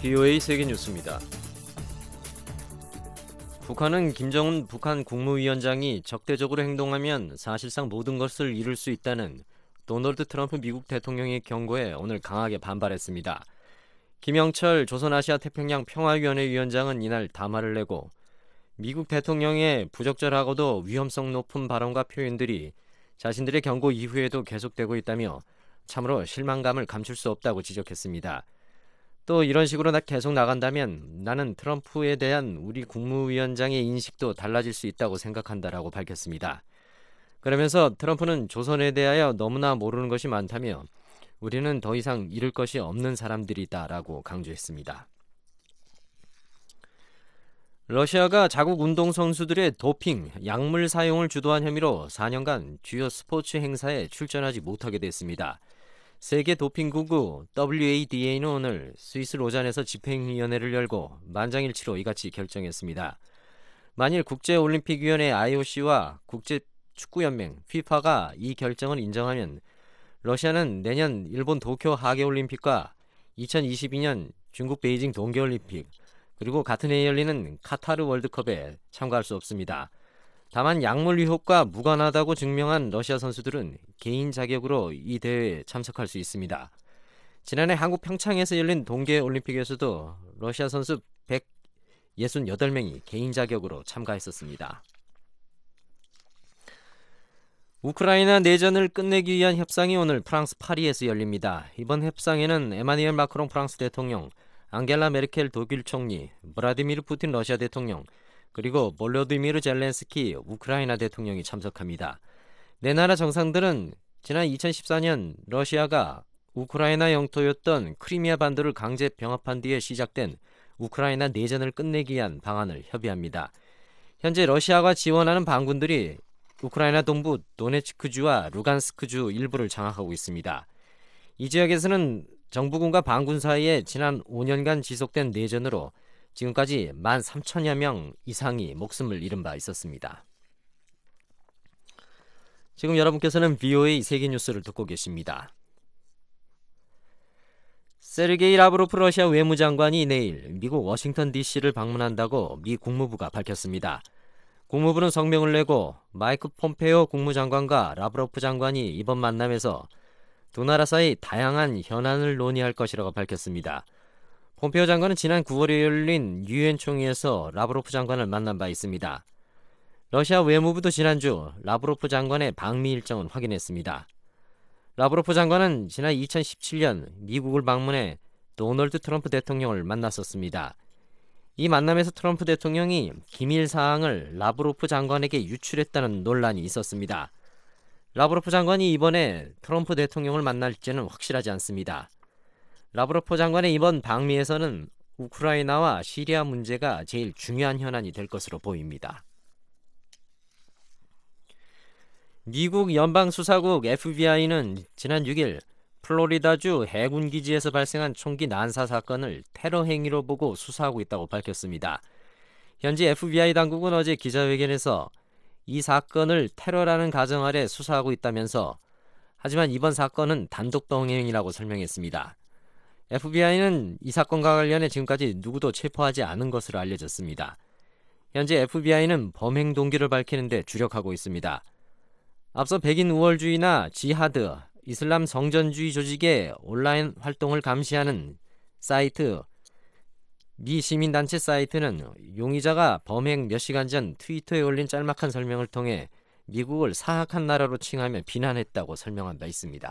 BOA 세계뉴스입니다. 북한은 김정은 북한 국무위원장이 적대적으로 행동하면 사실상 모든 것을 잃을 수 있다는 도널드 트럼프 미국 대통령의 경고에 오늘 강하게 반발했습니다. 김영철 조선아시아태평양 평화위원회 위원장은 이날 담화를 내고 미국 대통령의 부적절하고도 위험성 높은 발언과 표현들이 자신들의 경고 이후에도 계속되고 있다며 참으로 실망감을 감출 수 없다고 지적했습니다. 또 이런 식으로 계속 나간다면 나는 트럼프에 대한 우리 국무위원장의 인식도 달라질 수 있다고 생각한다라고 밝혔습니다. 그러면서 트럼프는 조선에 대하여 너무나 모르는 것이 많다며 우리는 더 이상 잃을 것이 없는 사람들이다라고 강조했습니다. 러시아가 자국 운동선수들의 도핑, 약물 사용을 주도한 혐의로 4년간 주요 스포츠 행사에 출전하지 못하게 됐습니다. 세계 도핑국구 WADA는 오늘 스위스 로잔에서 집행위원회를 열고 만장일치로 이같이 결정했습니다. 만일 국제올림픽위원회 IOC와 국제축구연맹 FIFA가 이 결정을 인정하면 러시아는 내년 일본 도쿄 하계올림픽과 2022년 중국 베이징 동계올림픽 그리고 같은 해에 열리는 카타르 월드컵에 참가할 수 없습니다. 다만 약물 유혹과 무관하다고 증명한 러시아 선수들은 개인 자격으로 이 대회에 참석할 수 있습니다. 지난해 한국 평창에서 열린 동계올림픽에서도 러시아 선수 168명이 개인 자격으로 참가했었습니다. 우크라이나 내전을 끝내기 위한 협상이 오늘 프랑스 파리에서 열립니다. 이번 협상에는 에마뉘엘 마크롱 프랑스 대통령, 앙겔라 메르켈 독일 총리, 브라디미르 푸틴 러시아 대통령, 그리고 볼로디미르 젤렌스키 우크라이나 대통령이 참석합니다. 네 나라 정상들은 지난 2014년 러시아가 우크라이나 영토였던 크리미아 반도를 강제 병합한 뒤에 시작된 우크라이나 내전을 끝내기 위한 방안을 협의합니다. 현재 러시아가 지원하는 반군들이 우크라이나 동부 도네츠크주와 루간스크주 일부를 장악하고 있습니다. 이 지역에서는 정부군과 반군 사이에 지난 5년간 지속된 내전으로 지금까지 13,000여 명 이상이 목숨을 잃은 바 있었습니다. 지금 여러분께서는 BOA 세계뉴스를 듣고 계십니다. 세르게이 라브로프 러시아 외무장관이 내일 미국 워싱턴 DC를 방문한다고 미 국무부가 밝혔습니다. 국무부는 성명을 내고 마이크 폼페오 국무장관과 라브로프 장관이 이번 만남에서 두 나라 사이 다양한 현안을 논의할 것이라고 밝혔습니다. 폼페오 장관은 지난 9월에 열린 유엔 총회에서 라브로프 장관을 만난 바 있습니다. 러시아 외무부도 지난주 라브로프 장관의 방미 일정을 확인했습니다. 라브로프 장관은 지난 2017년 미국을 방문해 도널드 트럼프 대통령을 만났었습니다. 이 만남에서 트럼프 대통령이 기밀 사항을 라브로프 장관에게 유출했다는 논란이 있었습니다. 라브로프 장관이 이번에 트럼프 대통령을 만날지는 확실하지 않습니다. 라브로프 장관의 이번 방미에서는 우크라이나와 시리아 문제가 제일 중요한 현안이 될 것으로 보입니다. 미국 연방수사국 FBI는 지난 6일 플로리다주 해군기지에서 발생한 총기 난사 사건을 테러 행위로 보고 수사하고 있다고 밝혔습니다. 현재 FBI 당국은 어제 기자회견에서 이 사건을 테러라는 가정 아래 수사하고 있다면서 하지만 이번 사건은 단독 동행이라고 설명했습니다. FBI는 이 사건과 관련해 지금까지 누구도 체포하지 않은 것으로 알려졌습니다. 현재 FBI는 범행 동기를 밝히는 데 주력하고 있습니다. 앞서 백인 우월주의나 지하드, 이슬람 성전주의 조직의 온라인 활동을 감시하는 사이트, 미 시민단체 사이트는 용의자가 범행 몇 시간 전 트위터에 올린 짤막한 설명을 통해 미국을 사악한 나라로 칭하며 비난했다고 설명한 바 있습니다.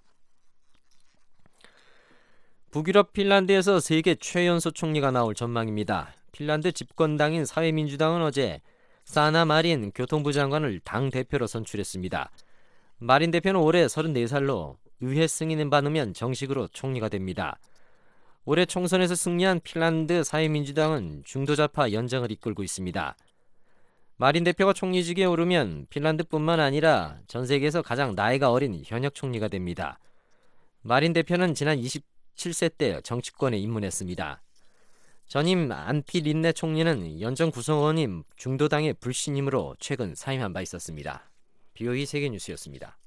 북유럽 핀란드에서 세계 최연소 총리가 나올 전망입니다. 핀란드 집권당인 사회민주당은 어제 사나 마린 교통부 장관을 당 대표로 선출했습니다. 마린 대표는 올해 34살로 의회 승인을 받으면 정식으로 총리가 됩니다. 올해 총선에서 승리한 핀란드 사회민주당은 중도좌파 연정을 이끌고 있습니다. 마린 대표가 총리직에 오르면 핀란드뿐만 아니라 전 세계에서 가장 나이가 어린 현역 총리가 됩니다. 마린 대표는 지난 27세 때 정치권에 입문했습니다. 전임 안피 린네 총리는 연정 구성원인 중도당의 불신임으로 최근 사임한 바 있었습니다. BOE 세계뉴스였습니다.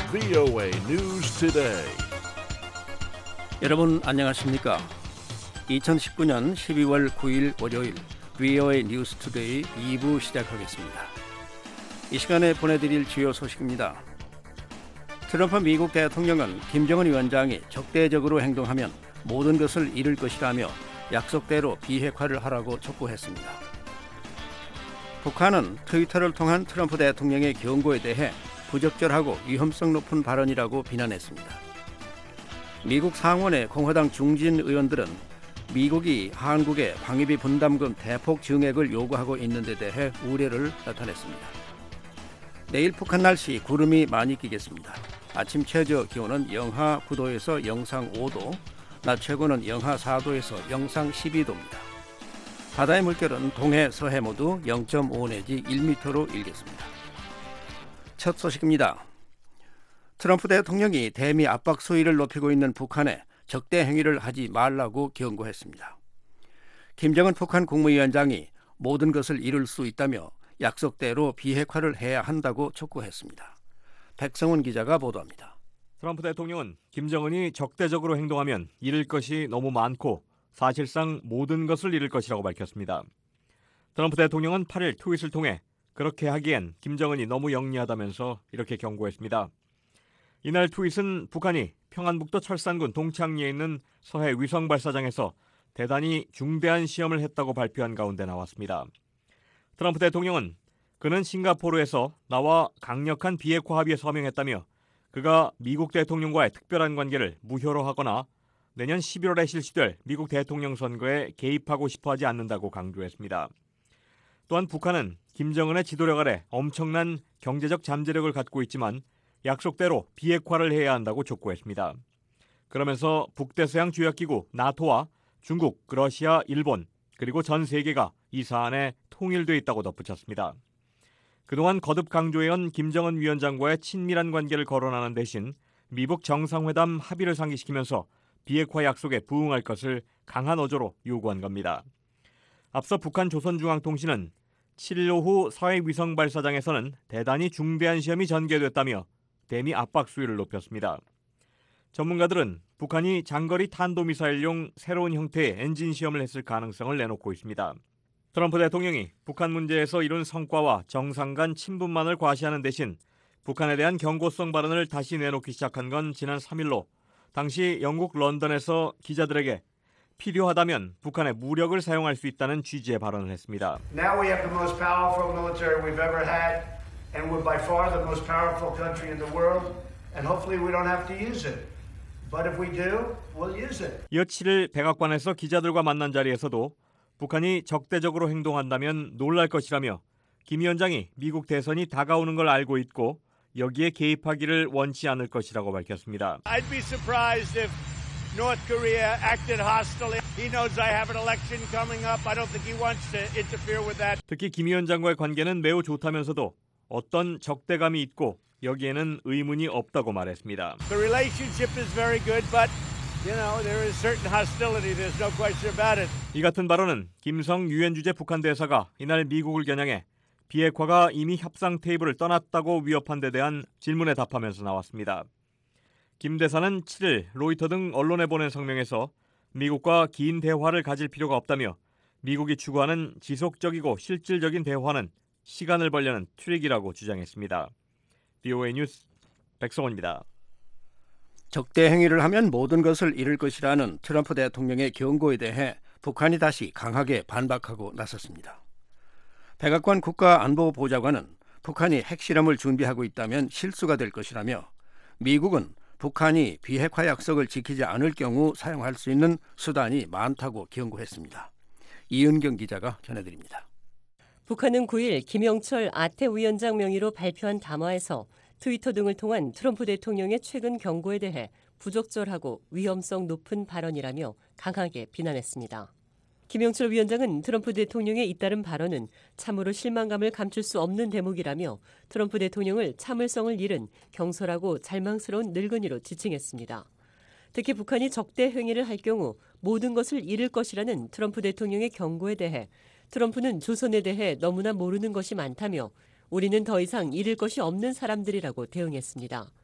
VOA News Today. 여러분 안녕하십니까? 2019년 12월 9일 월요일 VOA News Today 2부 시작하겠습니다. 이 시간에 보내드릴 주요 소식입니다. 트럼프 미국 대통령은 김정은 위원장이 적대적으로 행동하면 모든 것을 잃을 것이라며 약속대로 비핵화를 하라고 촉구했습니다. 북한은 트위터를 통한 트럼프 대통령의 경고에 대해 부적절하고 위험성 높은 발언이라고 비난했습니다. 미국 상원의 공화당 중진 의원들은 미국이 한국에 방위비 분담금 대폭 증액을 요구하고 있는 데 대해 우려를 나타냈습니다. 내일 북한 날씨 구름이 많이 끼겠습니다. 아침 최저 기온은 영하 9도에서 영상 5도, 낮 최고는 영하 4도에서 영상 12도입니다. 바다의 물결은 동해, 서해 모두 0.5 내지 1m로 일겠습니다. 첫 소식입니다. 트럼프 대통령이 대미 압박 수위를 높이고 있는 북한에 적대 행위를 하지 말라고 경고했습니다. 김정은 북한 국무위원장이 모든 것을 이룰 수 있다며 약속대로 비핵화를 해야 한다고 촉구했습니다. 백성훈 기자가 보도합니다. 트럼프 대통령은 김정은이 적대적으로 행동하면 잃을 것이 너무 많고 사실상 모든 것을 잃을 것이라고 밝혔습니다. 트럼프 대통령은 8일 트윗을 통해 그렇게 하기엔 김정은이 너무 영리하다면서 이렇게 경고했습니다. 이날 트윗은 북한이 평안북도 철산군 동창리에 있는 서해 위성발사장에서 대단히 중대한 시험을 했다고 발표한 가운데 나왔습니다. 트럼프 대통령은 그는 싱가포르에서 나와 강력한 비핵화 합의에 서명했다며 그가 미국 대통령과의 특별한 관계를 무효로 하거나 내년 11월에 실시될 미국 대통령 선거에 개입하고 싶어하지 않는다고 강조했습니다. 또한 북한은 김정은의 지도력 아래 엄청난 경제적 잠재력을 갖고 있지만 약속대로 비핵화를 해야 한다고 촉구했습니다. 그러면서 북대서양 조약기구 나토와 중국, 러시아, 일본 그리고 전 세계가 이 사안에 통일돼 있다고 덧붙였습니다. 그동안 거듭 강조해온 김정은 위원장과의 친밀한 관계를 거론하는 대신 미북 정상회담 합의를 상기시키면서 비핵화 약속에 부응할 것을 강한 어조로 요구한 겁니다. 앞서 북한 조선중앙통신은 7일 오후 서해 위성발사장에서는 대단히 중대한 시험이 전개됐다며 대미 압박 수위를 높였습니다. 전문가들은 북한이 장거리 탄도미사일용 새로운 형태의 엔진 시험을 했을 가능성을 내놓고 있습니다. 트럼프 대통령이 북한 문제에서 이룬 성과와 정상 간 친분만을 과시하는 대신 북한에 대한 경고성 발언을 다시 내놓기 시작한 건 지난 3일로 당시 영국 런던에서 기자들에게 필요하다면 북한의 무력을 사용할 수 있다는 취지의 발언을 했습니다. Now we have the most powerful military we've ever had, and we're by far the most powerful country in the world, and hopefully we don't have to use it. But if we do, we'll use it. 이어 7일 백악관에서 기자들과 만난 자리에서도 북한이 적대적으로 행동한다면 놀랄 것이라며 김 위원장이 미국 대선이 다가오는 걸 알고 있고 여기에 개입하기를 원치 않을 것이라고 밝혔습니다. I'd be surprised if North Korea acted hostily. He knows I have an election coming up. I don't think he wants to interfere with that. 특히 김 위원장과의 관계는 매우 좋다면서도 어떤 적대감이 있고 여기에는 의문이 없다고 말했습니다. The relationship is very good, but there is certain hostility. There's no question about it. 이 같은 발언은 김성 유엔 주재 북한 대사가 이날 미국을 겨냥해 비핵화가 이미 협상 테이블을 떠났다고 위협한 데 대한 질문에 답하면서 나왔습니다. 김 대사는 7일 로이터 등 언론에 보낸 성명에서 미국과 긴 대화를 가질 필요가 없다며 미국이 추구하는 지속적이고 실질적인 대화는 시간을 벌려는 트릭이라고 주장했습니다. VOA 뉴스 백성원입니다. 적대 행위를 하면 모든 것을 잃을 것이라는 트럼프 대통령의 경고에 대해 북한이 다시 강하게 반박하고 나섰습니다. 백악관 국가안보보좌관은 북한이 핵실험을 준비하고 있다면 실수가 될 것이라며 미국은 북한이 비핵화 약속을 지키지 않을 경우 사용할 수 있는 수단이 많다고 경고했습니다. 이은경 기자가 전해드립니다. 북한은 9일 김영철 아태 위원장 명의로 발표한 담화에서 트위터 등을 통한 트럼프 대통령의 최근 경고에 대해 부적절하고 위험성 높은 발언이라며 강하게 비난했습니다. 김영철 위원장은 트럼프 대통령의 잇따른 발언은 참으로 실망감을 감출 수 없는 대목이라며 트럼프 대통령을 참을성을 잃은 경솔하고 잘망스러운 늙은이로 지칭했습니다. 특히 북한이 적대 행위를 할 경우 모든 것을 잃을 것이라는 트럼프 대통령의 경고에 대해 트럼프는 조선에 대해 너무나 모르는 것이 많다며 우리는 더 이상 잃을 것이 없는 사람들이라고 대응했습니다.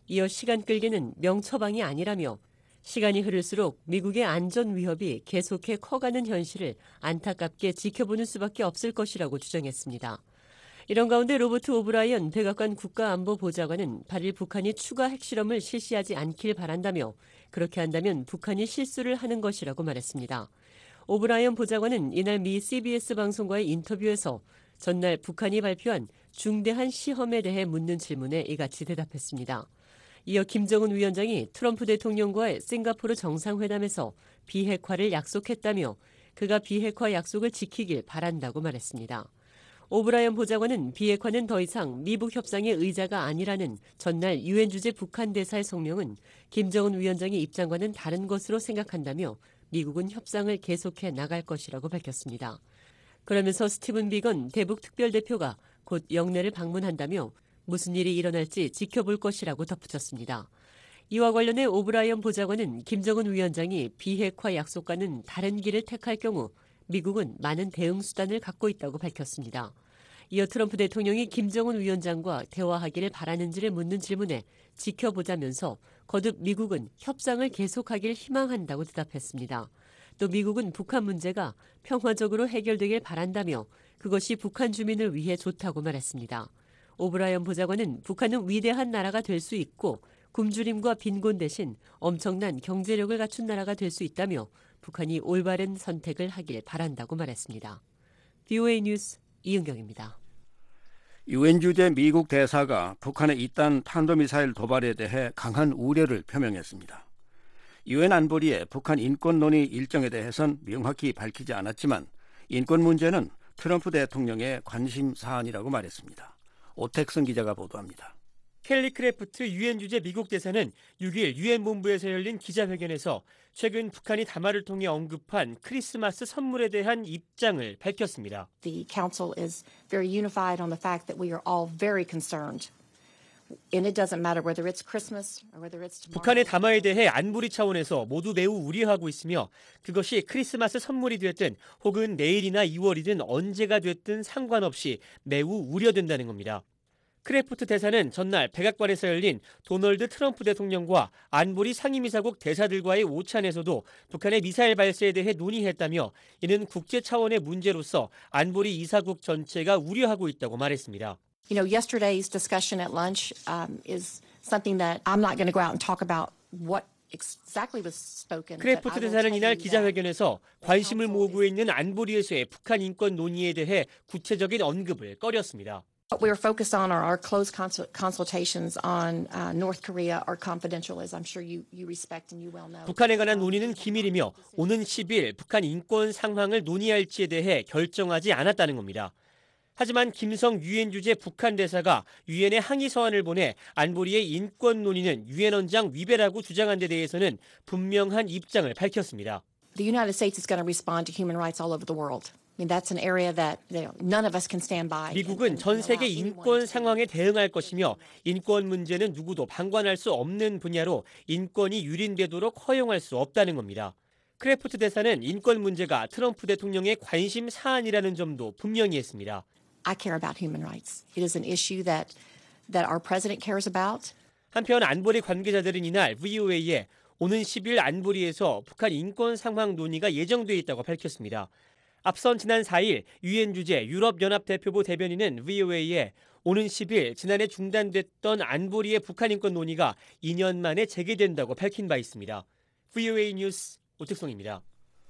이어 시간 끌기는 명처방이 아니라며 시간이 흐를수록 미국의 안전 위협이 계속해 커가는 현실을 안타깝게 지켜보는 수밖에 없을 것이라고 주장했습니다. 이런 가운데 로버트 오브라이언 백악관 국가안보보좌관은 8일 북한이 추가 핵실험을 실시하지 않길 바란다며 그렇게 한다면 북한이 실수를 하는 것이라고 말했습니다. 오브라이언 보좌관은 이날 미 CBS 방송과의 인터뷰에서 전날 북한이 발표한 중대한 시험에 대해 묻는 질문에 이같이 대답했습니다. 이어 김정은 위원장이 트럼프 대통령과의 싱가포르 정상회담에서 비핵화를 약속했다며 그가 비핵화 약속을 지키길 바란다고 말했습니다. 오브라이언 보좌관은 비핵화는 더 이상 미북 협상의 의자가 아니라는 전날 유엔 주재 북한 대사의 성명은 김정은 위원장의 입장과는 다른 것으로 생각한다며 미국은 협상을 계속해 나갈 것이라고 밝혔습니다. 그러면서 스티븐 비건 대북 특별대표가 곧 영내를 방문한다며 무슨 일이 일어날지 지켜볼 것이라고 덧붙였습니다. 이와 관련해 오브라이언 보좌관은 김정은 위원장이 비핵화 약속과는 다른 길을 택할 경우 미국은 많은 대응 수단을 갖고 있다고 밝혔습니다. 이어 트럼프 대통령이 김정은 위원장과 대화하기를 바라는지를 묻는 질문에 지켜보자면서 거듭 미국은 협상을 계속하길 희망한다고 대답했습니다. 또 미국은 북한 문제가 평화적으로 해결되길 바란다며 그것이 북한 주민을 위해 좋다고 말했습니다. 오브라이언 보좌관은 북한은 위대한 나라가 될 수 있고 굶주림과 빈곤 대신 엄청난 경제력을 갖춘 나라가 될 수 있다며 북한이 올바른 선택을 하길 바란다고 말했습니다. VOA 뉴스 이은경입니다. 유엔 주재 미국 대사가 북한의 이딴 탄도미사일 도발에 대해 강한 우려를 표명했습니다. 유엔 안보리의 북한 인권 논의 일정에 대해선 명확히 밝히지 않았지만 인권 문제는 트럼프 대통령의 관심 사안이라고 말했습니다. 오택선 기자가 보도합니다. 켈리 크래프트 유엔 주재 미국 대사는 6일 유엔 본부에서 열린 기자회견에서 최근 북한이 담화를 통해 언급한 크리스마스 선물에 대한 입장을 밝혔습니다. The Council is very unified on the fact that we are all very concerned. And it doesn't matter whether it's Christmas or whether it's tomorrow. 북한의 담화에 대해 안보리 차원에서 모두 매우 우려하고 있으며 그것이 크리스마스 선물이 됐든 혹은 내일이나 2월이든 언제가 됐든 상관없이 매우 우려된다는 겁니다. 크래프트 대사는 전날 백악관에서 열린 도널드 트럼프 대통령과 안보리 상임이사국 대사들과의 오찬에서도 북한의 미사일 발사에 대해 논의했다며 이는 국제 차원의 문제로서 안보리 이사국 전체가 우려하고 있다고 말했습니다. You know, yesterday's discussion at lunch is something that I'm not going to go out and talk about what exactly was spoken. 크래프트 대사는 이날 기자회견에서 관심을 모으고 있는 안보리에서의 북한 인권 논의에 대해 구체적인 언급을 꺼렸습니다. What we are focused on are our close consultations on North Korea are confidential, as I'm sure you respect and you well know. 북한에 관한 논의는 기밀이며 오는 10일 북한 인권 상황을 논의할지에 대해 결정하지 않았다는 겁니다. 하지만 김성 유엔 주재 북한 대사가 유엔에 항의 서한을 보내 안보리의 인권 논의는 유엔 헌장 위배라고 주장한 데 대해서는 분명한 입장을 밝혔습니다. The United States is going to respond to human rights all over the world. I mean, that's an area that none of us can stand by. 미국은 전 세계 인권 상황에 대응할 것이며 인권 문제는 누구도 방관할 수 없는 분야로 인권이 유린되도록 허용할 수 없다는 겁니다. 크래프트 대사는 인권 문제가 트럼프 대통령의 관심 사안이라는 점도 분명히 했습니다. I care about human rights. It is an issue that our president cares about. 한편 안보리 관계자들은 이날 VOA에 오는 10일 안보리에서 북한 인권 상황 논의가 예정돼 있다고 밝혔습니다. 앞선 지난 4일 유엔 주재 유럽연합 대표부 대변인은 VOA에 오는 10일 지난해 중단됐던 안보리의 북한 인권 논의가 2년 만에 재개된다고 밝힌 바 있습니다. VOA 뉴스 오택성입니다.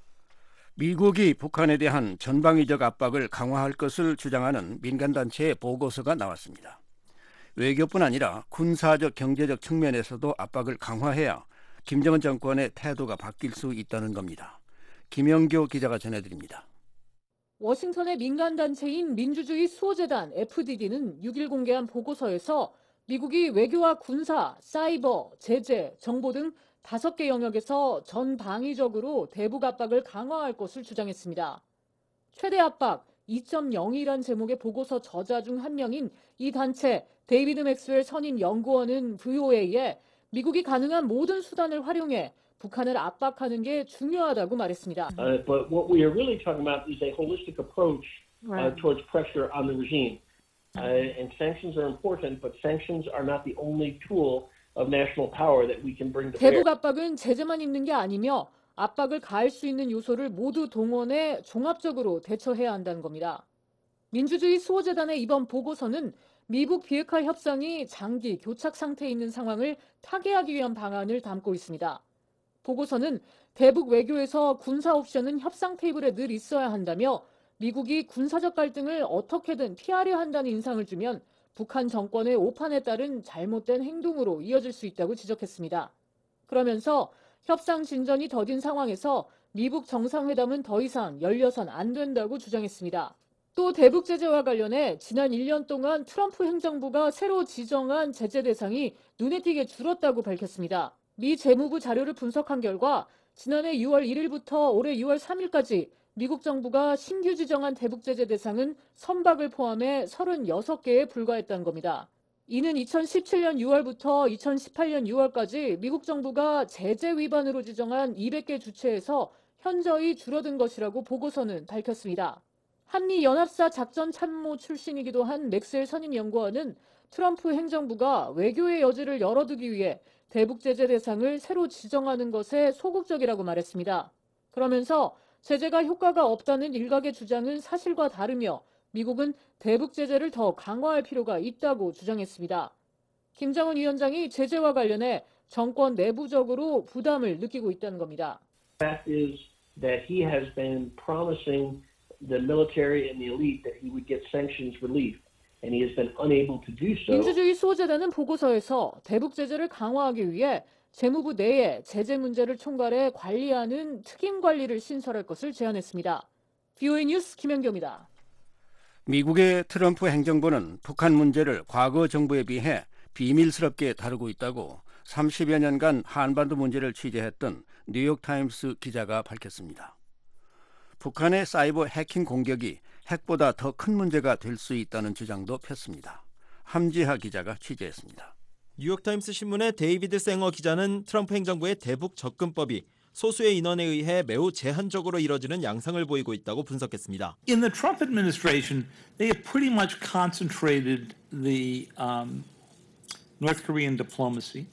미국이 북한에 대한 전방위적 압박을 강화할 것을 주장하는 민간단체의 보고서가 나왔습니다. 외교뿐 아니라 군사적, 경제적 측면에서도 압박을 강화해야 김정은 정권의 태도가 바뀔 수 있다는 겁니다. 김영교 기자가 전해드립니다. 워싱턴의 민간단체인 민주주의 수호재단 FDD는 6일 공개한 보고서에서 미국이 외교와 군사, 사이버, 제재, 정보 등 5개 영역에서 전방위적으로 대북 압박을 강화할 것을 주장했습니다. 최대 압박 2.02란 제목의 보고서 저자 중 한 명인 이 단체 데이비드 맥스웰 선임 연구원은 VOA에 미국이 가능한 모든 수단을 활용해 북한을 압박하는 게 중요하다고 말했습니다. But what we are really talking about is a holistic approach towards pressure on the regime. And sanctions are important, but sanctions are not the only tool of national power that we can bring to bear. 대북 압박은 제재만 있는 게 아니며 압박을 가할 수 있는 요소를 모두 동원해 종합적으로 대처해야 한다는 겁니다. 민주주의 수호재단의 이번 보고서는 미북 비핵화 협상이 장기 교착 상태에 있는 상황을 타개하기 위한 방안을 담고 있습니다. 보고서는 대북 외교에서 군사 옵션은 협상 테이블에 늘 있어야 한다며 미국이 군사적 갈등을 어떻게든 피하려 한다는 인상을 주면 북한 정권의 오판에 따른 잘못된 행동으로 이어질 수 있다고 지적했습니다. 그러면서 협상 진전이 더딘 상황에서 미북 정상회담은 더 이상 열려선 안 된다고 주장했습니다. 또 대북 제재와 관련해 지난 1년 동안 트럼프 행정부가 새로 지정한 제재 대상이 눈에 띄게 줄었다고 밝혔습니다. 미 재무부 자료를 분석한 결과 지난해 6월 1일부터 올해 6월 3일까지 미국 정부가 신규 지정한 대북 제재 대상은 선박을 포함해 36개에 불과했다는 겁니다. 이는 2017년 6월부터 2018년 6월까지 미국 정부가 제재 위반으로 지정한 200개 주체에서 현저히 줄어든 것이라고 보고서는 밝혔습니다. 한미연합사 작전참모 출신이기도 한 맥스웰 선임연구원은 트럼프 행정부가 외교의 여지를 열어두기 위해 대북 제재 대상을 새로 지정하는 것에 소극적이라고 말했습니다. 그러면서 제재가 효과가 없다는 일각의 주장은 사실과 다르며 미국은 대북 제재를 더 강화할 필요가 있다고 주장했습니다. 김정은 위원장이 제재와 관련해 정권 내부적으로 부담을 느끼고 있다는 겁니다. Fact is that he has been promising the military and the elite that he would get sanctions relief, and he has been unable to do so. 민주주의 수호재단은 보고서에서 대북 제재를 강화하기 위해 재무부 내에 제재 문제를 총괄해 관리하는 특임 관리를 신설할 것을 제안했습니다. VOA 뉴스 김현경입니다. 미국의 트럼프 행정부는 북한 문제를 과거 정부에 비해 비밀스럽게 다루고 있다고 30여 년간 한반도 문제를 취재했던 뉴욕타임스 기자가 밝혔습니다. 북한의 사이버 해킹 공격이 핵보다 더 큰 문제가 될 수 있다는 주장도 폈습니다. 함지하 기자가 취재했습니다. 뉴욕타임스 신문의 데이비드 생어 기자는 트럼프 행정부의 대북 접근법이 소수의 인원에 의해 매우 제한적으로 이뤄지는 양상을 보이고 있다고 분석했습니다. In the Trump administration, they have pretty much concentrated the North Korean diplomacy.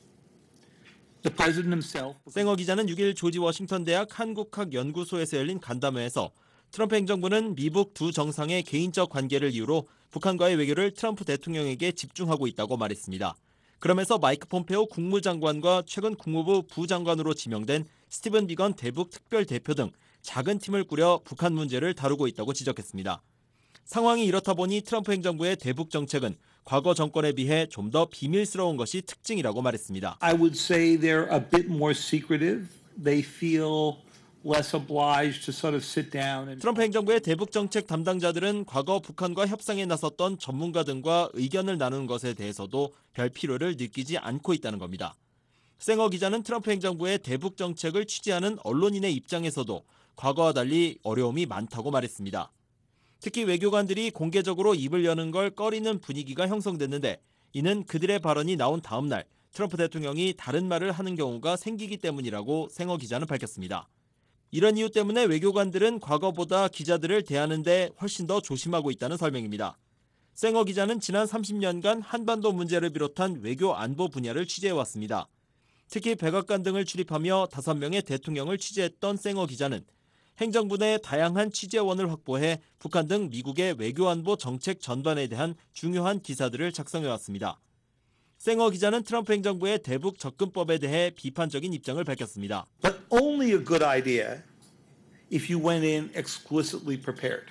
The president himself. 생어 기자는 6일 조지 워싱턴 대학 한국학 연구소에서 열린 간담회에서 트럼프 행정부는 미북 두 정상의 개인적 관계를 이유로 북한과의 외교를 트럼프 대통령에게 집중하고 있다고 말했습니다. 그러면서 마이크 폼페오 국무장관과 최근 국무부 부장관으로 지명된 스티븐 비건 대북 특별대표 등 작은 팀을 꾸려 북한 문제를 다루고 있다고 지적했습니다. 상황이 이렇다 보니 트럼프 행정부의 대북 정책은 과거 정권에 비해 좀 더 비밀스러운 것이 특징이라고 말했습니다. I would say they're a bit more secretive. They feel less obliged to sort of sit down and... 트럼프 행정부의 대북 정책 담당자들은 과거 북한과 협상에 나섰던 전문가 등과 의견을 나누는 것에 대해서도 별 필요를 느끼지 않고 있다는 겁니다. 생어 기자는 트럼프 행정부의 대북 정책을 취재하는 언론인의 입장에서도 과거와 달리 어려움이 많다고 말했습니다. 특히 외교관들이 공개적으로 입을 여는 걸 꺼리는 분위기가 형성됐는데 이는 그들의 발언이 나온 다음 날 트럼프 대통령이 다른 말을 하는 경우가 생기기 때문이라고 생어 기자는 밝혔습니다. 이런 이유 때문에 외교관들은 과거보다 기자들을 대하는데 훨씬 더 조심하고 있다는 설명입니다. 생어 기자는 지난 30년간 한반도 문제를 비롯한 외교 안보 분야를 취재해왔습니다. 특히 백악관 등을 출입하며 5명의 대통령을 취재했던 생어 기자는 행정부 내 다양한 취재원을 확보해 북한 등 미국의 외교 안보 정책 전반에 대한 중요한 기사들을 작성해왔습니다. 생어 기자는 트럼프 행정부의 대북 접근법에 대해 비판적인 입장을 밝혔습니다. But only a good idea if you went in explicitly prepared.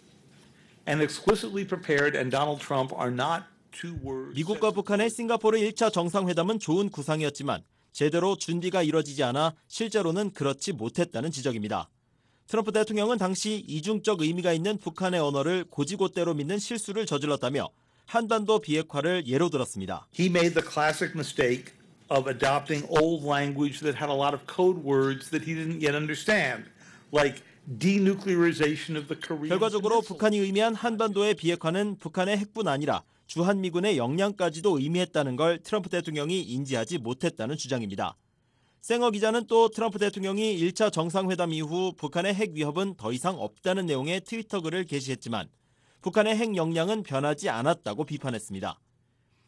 And explicitly prepared and Donald Trump are not two words. 미국과 북한의 싱가포르 1차 정상회담은 좋은 구상이었지만 제대로 준비가 이뤄지지 않아 실제로는 그렇지 못했다는 지적입니다. 트럼프 대통령은 당시 이중적 의미가 있는 북한의 언어를 고지고대로 믿는 실수를 저질렀다며 한반도 비핵화를 예로 들었습니다. He made the classic mistake of adopting old language that had a lot of code words that he didn't yet understand, like denuclearization of the Korean. 결과적으로 북한이 의미한 한반도의 비핵화는 북한의 핵뿐 아니라 주한미군의 역량까지도 의미했다는 걸 트럼프 대통령이 인지하지 못했다는 주장입니다. 생어 기자는 또 트럼프 대통령이 1차 정상회담 이후 북한의 핵 위협은 더 이상 없다는 내용의 트위터 글을 게시했지만 북한의 핵 역량은 변하지 않았다고 비판했습니다.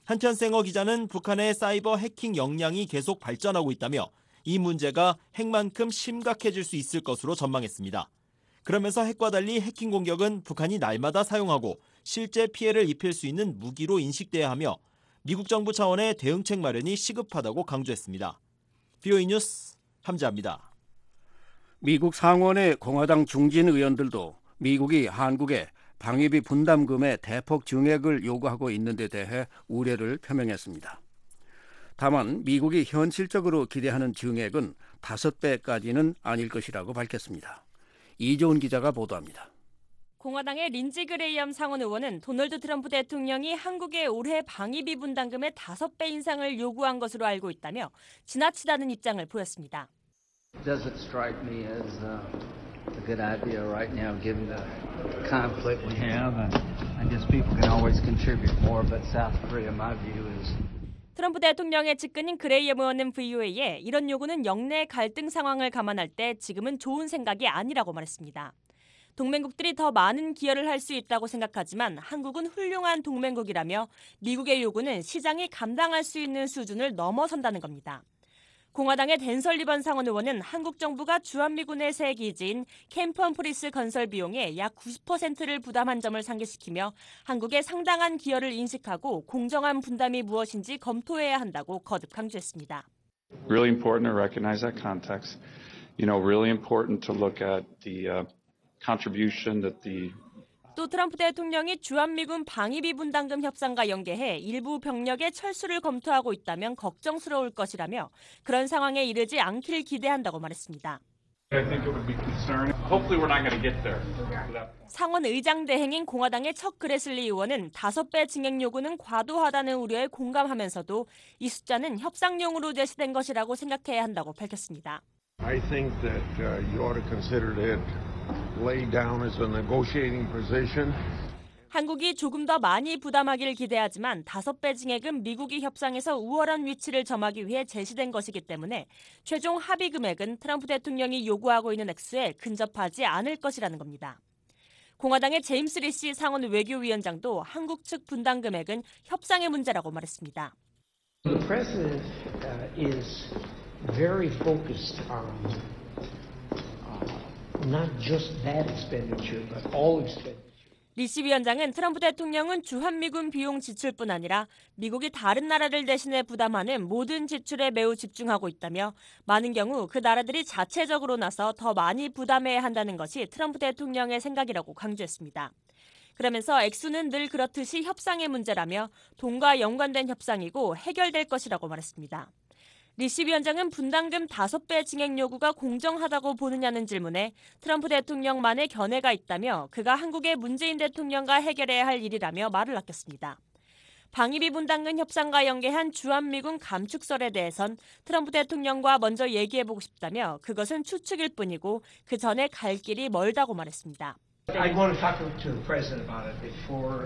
한편 생어 기자는 북한의 사이버 해킹 역량이 계속 발전하고 있다며 이 문제가 핵만큼 심각해질 수 있을 것으로 전망했습니다. 그러면서 핵과 달리 해킹 공격은 북한이 날마다 사용하고 실제 피해를 입힐 수 있는 무기로 인식돼야 하며 미국 정부 차원의 대응책 마련이 시급하다고 강조했습니다. VOA 뉴스 함재합니다. 미국 상원의 공화당 중진 의원들도 미국이 한국에 방위비 분담금의 대폭 증액을 요구하고 있는 데 대해 우려를 표명했습니다. 다만 미국이 현실적으로 기대하는 증액은 5배까지는 아닐 것이라고 밝혔습니다. 이조은 기자가 보도합니다. 공화당의 린지 그레이엄 상원 의원은 도널드 트럼프 대통령이 한국의 올해 방위비 분담금의 5배 인상을 요구한 것으로 알고 있다며 지나치다는 입장을 보였습니다. Does it strike me as a good idea right now, given the conflict we have? And I guess people can always contribute more, but South Korea, my view is. 트럼프 대통령의 측근인 그레이엄 의원은 VOA에 이런 요구는 영내 갈등 상황을 감안할 때 지금은 좋은 생각이 아니라고 말했습니다. 동맹국들이 더 많은 기여를 할 수 있다고 생각하지만 한국은 훌륭한 동맹국이라며 미국의 요구는 시장이 감당할 수 있는 수준을 넘어선다는 겁니다. 공화당의 댄 설리번 상원 의원은 한국 정부가 주한미군의 새 기지인 캠프 험프리스 건설 비용의 약 90%를 부담한 점을 상기시키며 한국의 상당한 기여를 인식하고 공정한 분담이 무엇인지 검토해야 한다고 거듭 강조했습니다. Really important to recognize that context. Really important to look at the contribution that the 또 트럼프 대통령이 주한미군 방위비 분담금 협상과 연계해 일부 병력의 철수를 검토하고 있다면 걱정스러울 것이라며 그런 상황에 이르지 않길 기대한다고 말했습니다. 상원 의장 대행인 공화당의 척 그레슬리 의원은 5배 증액 요구는 과도하다는 우려에 공감하면서도 이 숫자는 협상용으로 제시된 것이라고 생각해야 한다고 밝혔습니다. I think that you ought to consider it laid down as a negotiating position. 한국이 조금 더 많이 부담하길 기대하지만 5배 증액은 미국이 협상에서 우월한 위치를 점하기 위해 제시된 것이기 때문에 최종 합의 금액은 트럼프 대통령이 요구하고 있는 액수에 근접하지 않을 것이라는 겁니다. 공화당의 제임스 리시 상원 외교위원장도 한국 측 분담 금액은 협상의 문제라고 말했습니다. The president is very focused on not just that expenditure, but all expenditure. 리시 위원장은 트럼프 대통령은 주한미군 비용 지출뿐 아니라 미국이 다른 나라를 대신해 부담하는 모든 지출에 매우 집중하고 있다며 많은 경우 그 나라들이 자체적으로 나서 더 많이 부담해야 한다는 것이 트럼프 대통령의 생각이라고 강조했습니다. 그러면서 액수는 늘 그렇듯이 협상의 문제라며 돈과 연관된 협상이고 해결될 것이라고 말했습니다. 리시 위원장은 분담금 5배 증액 요구가 공정하다고 보느냐는 질문에 트럼프 대통령만의 견해가 있다며 그가 한국의 문재인 대통령과 해결해야 할 일이라며 말을 아꼈습니다. 방위비 분담금 협상과 연계한 주한미군 감축설에 대해선 트럼프 대통령과 먼저 얘기해보고 싶다며 그것은 추측일 뿐이고 그 전에 갈 길이 멀다고 말했습니다. I want to talk to the president about it before.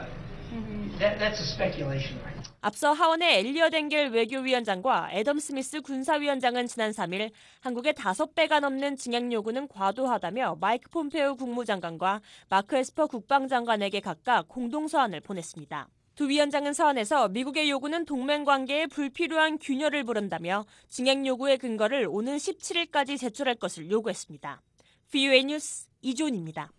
That's a speculation. 앞서 하원의 엘리엇 엥겔 외교위원장과 애덤 스미스 군사위원장은 지난 3일 한국의 5배가 넘는 증액 요구는 과도하다며 마이크 폼페오 국무장관과 마크 에스퍼 국방장관에게 각각 공동서한을 보냈습니다. 두 위원장은 서한에서 미국의 요구는 동맹 관계에 불필요한 균열을 부른다며 증액 요구의 근거를 오는 17일까지 제출할 것을 요구했습니다. VOA 뉴스 이조은입니다.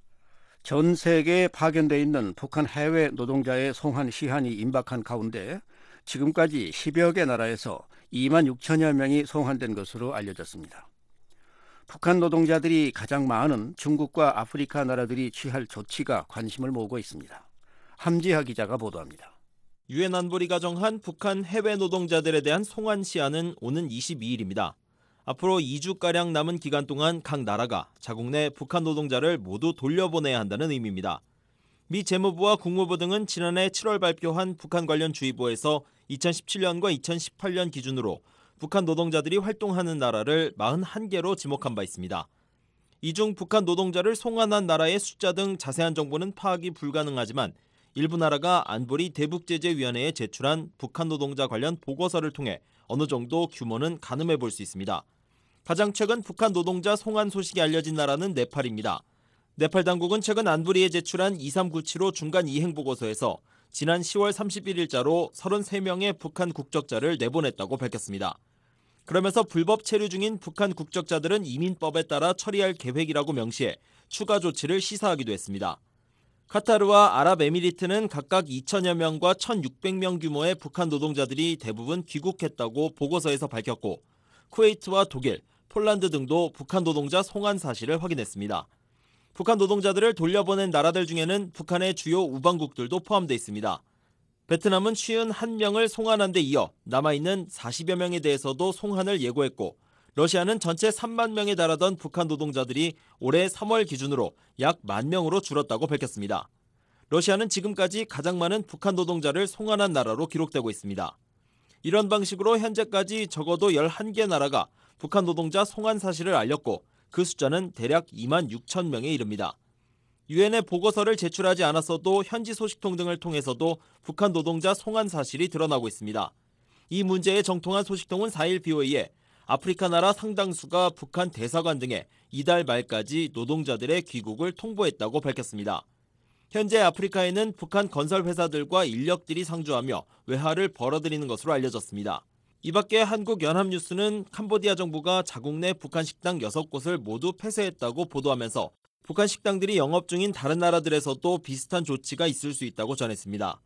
전 세계에 파견돼 있는 북한 해외 노동자의 송환 시한이 임박한 가운데 지금까지 10여 개 나라에서 2만 6천여 명이 송환된 것으로 알려졌습니다. 북한 노동자들이 가장 많은 중국과 아프리카 나라들이 취할 조치가 관심을 모으고 있습니다. 함지하 기자가 보도합니다. 유엔 안보리가 정한 북한 해외 노동자들에 대한 송환 시한은 오는 22일입니다. 앞으로 2주가량 남은 기간 동안 각 나라가 자국 내 북한 노동자를 모두 돌려보내야 한다는 의미입니다. 미 재무부와 국무부 등은 지난해 7월 발표한 북한 관련 주의보에서 2017년과 2018년 기준으로 북한 노동자들이 활동하는 나라를 41개로 지목한 바 있습니다. 이 중 북한 노동자를 송환한 나라의 숫자 등 자세한 정보는 파악이 불가능하지만 일부 나라가 안보리 대북제재위원회에 제출한 북한 노동자 관련 보고서를 통해 어느 정도 규모는 가늠해 볼 수 있습니다. 가장 최근 북한 노동자 송환 소식이 알려진 나라는 네팔입니다. 네팔 당국은 최근 안보리에 제출한 2397호 중간 이행 보고서에서 지난 10월 31일자로 33명의 북한 국적자를 내보냈다고 밝혔습니다. 그러면서 불법 체류 중인 북한 국적자들은 이민법에 따라 처리할 계획이라고 명시해 추가 조치를 시사하기도 했습니다. 카타르와 아랍에미리트는 각각 2천여 명과 1,600명 규모의 북한 노동자들이 대부분 귀국했다고 보고서에서 밝혔고 쿠웨이트와 독일, 폴란드 등도 북한 노동자 송환 사실을 확인했습니다. 북한 노동자들을 돌려보낸 나라들 중에는 북한의 주요 우방국들도 포함되어 있습니다. 베트남은 51명을 송환한 데 이어 남아있는 40여 명에 대해서도 송환을 예고했고 러시아는 전체 3만 명에 달하던 북한 노동자들이 올해 3월 기준으로 약 10,000명으로 줄었다고 밝혔습니다. 러시아는 지금까지 가장 많은 북한 노동자를 송환한 나라로 기록되고 있습니다. 이런 방식으로 현재까지 적어도 11개 나라가 북한 노동자 송환 사실을 알렸고 그 숫자는 대략 26,000명에 이릅니다. 유엔에 보고서를 제출하지 않았어도 현지 소식통 등을 통해서도 북한 노동자 송환 사실이 드러나고 있습니다. 이 문제에 정통한 소식통은 4일 BOA에 아프리카 나라 상당수가 북한 대사관 등에 이달 말까지 노동자들의 귀국을 통보했다고 밝혔습니다. 현재 아프리카에는 북한 건설 회사들과 인력들이 상주하며 외화를 벌어들이는 것으로 알려졌습니다. 이 밖에 한국연합뉴스는 캄보디아 정부가 자국 내 북한 식당 6곳을 모두 폐쇄했다고 보도하면서 북한 식당들이 영업 중인 다른 나라들에서도 비슷한 조치가 있을 수 있다고 전했습니다.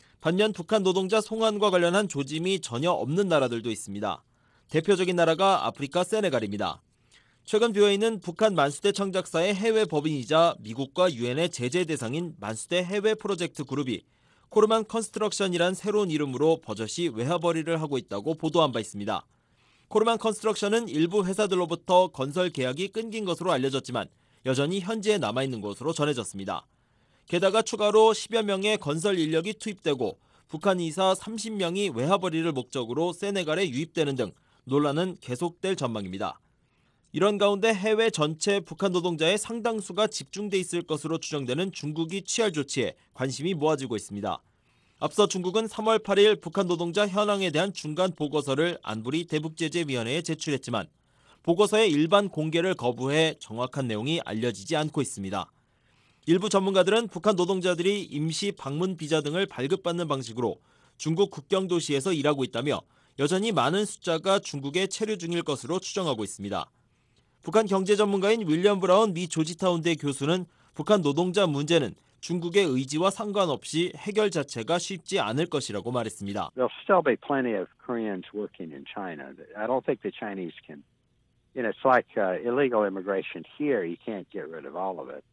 반면 북한 노동자 송환과 관련한 조짐이 전혀 없는 나라들도 있습니다. 대표적인 나라가 아프리카 세네갈입니다. 최근 BOA는 북한 만수대 청작사의 해외 법인이자 미국과 유엔의 제재 대상인 만수대 해외 프로젝트 그룹이 코르만 컨스트럭션이란 새로운 이름으로 버젓이 외화벌이를 하고 있다고 보도한 바 있습니다. 코르만 컨스트럭션은 일부 회사들로부터 건설 계약이 끊긴 것으로 알려졌지만 여전히 현지에 남아있는 것으로 전해졌습니다. 게다가 추가로 10여 명의 건설 인력이 투입되고 북한 이사 30명이 외화벌이를 목적으로 세네갈에 유입되는 등 논란은 계속될 전망입니다. 이런 가운데 해외 전체 북한 노동자의 상당수가 집중돼 있을 것으로 추정되는 중국이 취할 조치에 관심이 모아지고 있습니다. 앞서 중국은 3월 8일 북한 노동자 현황에 대한 중간 보고서를 안보리 대북제재위원회에 제출했지만 보고서의 일반 공개를 거부해 정확한 내용이 알려지지 않고 있습니다. 일부 전문가들은 북한 노동자들이 임시 방문 비자 등을 발급받는 방식으로 중국 국경 도시에서 일하고 있다며 여전히 많은 숫자가 중국에 체류 중일 것으로 추정하고 있습니다. 북한 경제 전문가인 윌리엄 브라운 미 조지타운대 교수는 북한 노동자 문제는 중국의 의지와 상관없이 해결 자체가 쉽지 않을 것이라고 말했습니다. There'll still be plenty of Koreans working in China. I don't think the Chinese can. It's like illegal immigration here. You can't get rid of all of it.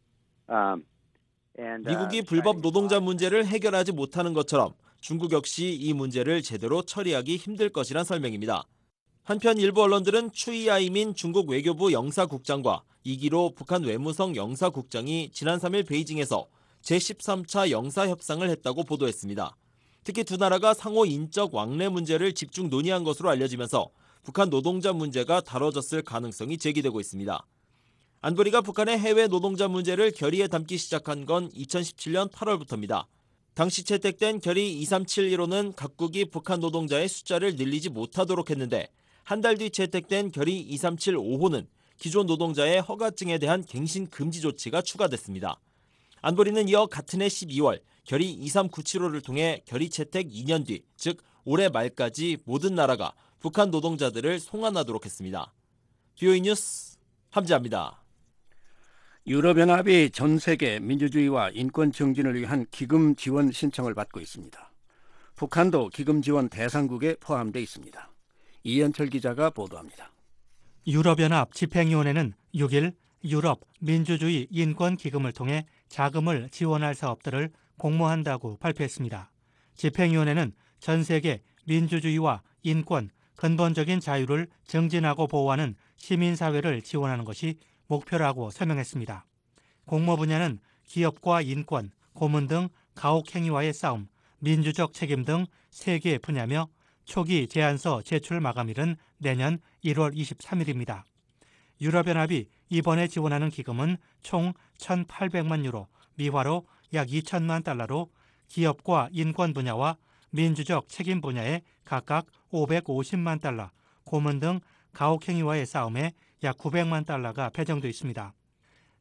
미국이 불법 노동자 문제를 해결하지 못하는 것처럼 중국 역시 이 문제를 제대로 처리하기 힘들 것이란 설명입니다. 한편 일부 언론들은 추이아이민 중국 외교부 영사국장과 이기로 북한 외무성 영사국장이 지난 3일 베이징에서 제13차 영사협상을 했다고 보도했습니다. 특히 두 나라가 상호 인적 왕래 문제를 집중 논의한 것으로 알려지면서 북한 노동자 문제가 다뤄졌을 가능성이 제기되고 있습니다. 안보리가 북한의 해외 노동자 문제를 결의에 담기 시작한 건 2017년 8월부터입니다. 당시 채택된 결의 2371호는 각국이 북한 노동자의 숫자를 늘리지 못하도록 했는데 한 달 뒤 채택된 결의 2375호는 기존 노동자의 허가증에 대한 갱신 금지 조치가 추가됐습니다. 안보리는 이어 같은 해 12월 결의 2397호를 통해 결의 채택 2년 뒤, 즉 올해 말까지 모든 나라가 북한 노동자들을 송환하도록 했습니다. BOA 뉴스 함지아입니다. 유럽연합이 전 세계 민주주의와 인권 증진을 위한 기금 지원 신청을 받고 있습니다. 북한도 기금 지원 대상국에 포함되어 있습니다. 이현철 기자가 보도합니다. 유럽연합 집행위원회는 6일 유럽 민주주의 인권 기금을 통해 자금을 지원할 사업들을 공모한다고 발표했습니다. 집행위원회는 전 세계 민주주의와 인권, 근본적인 자유를 증진하고 보호하는 시민사회를 지원하는 것이 목표라고 설명했습니다. 공모 분야는 기업과 인권, 고문 등 가혹행위와의 싸움, 민주적 책임 등 3개 분야며 초기 제안서 제출 마감일은 내년 1월 23일입니다. 유럽연합이 이번에 지원하는 기금은 총 1,800만 유로, 미화로 약 2천만 달러로 기업과 인권 분야와 민주적 책임 분야에 각각 550만 달러, 고문 등 가혹행위와의 싸움에 약 900만 달러가 배정돼 있습니다.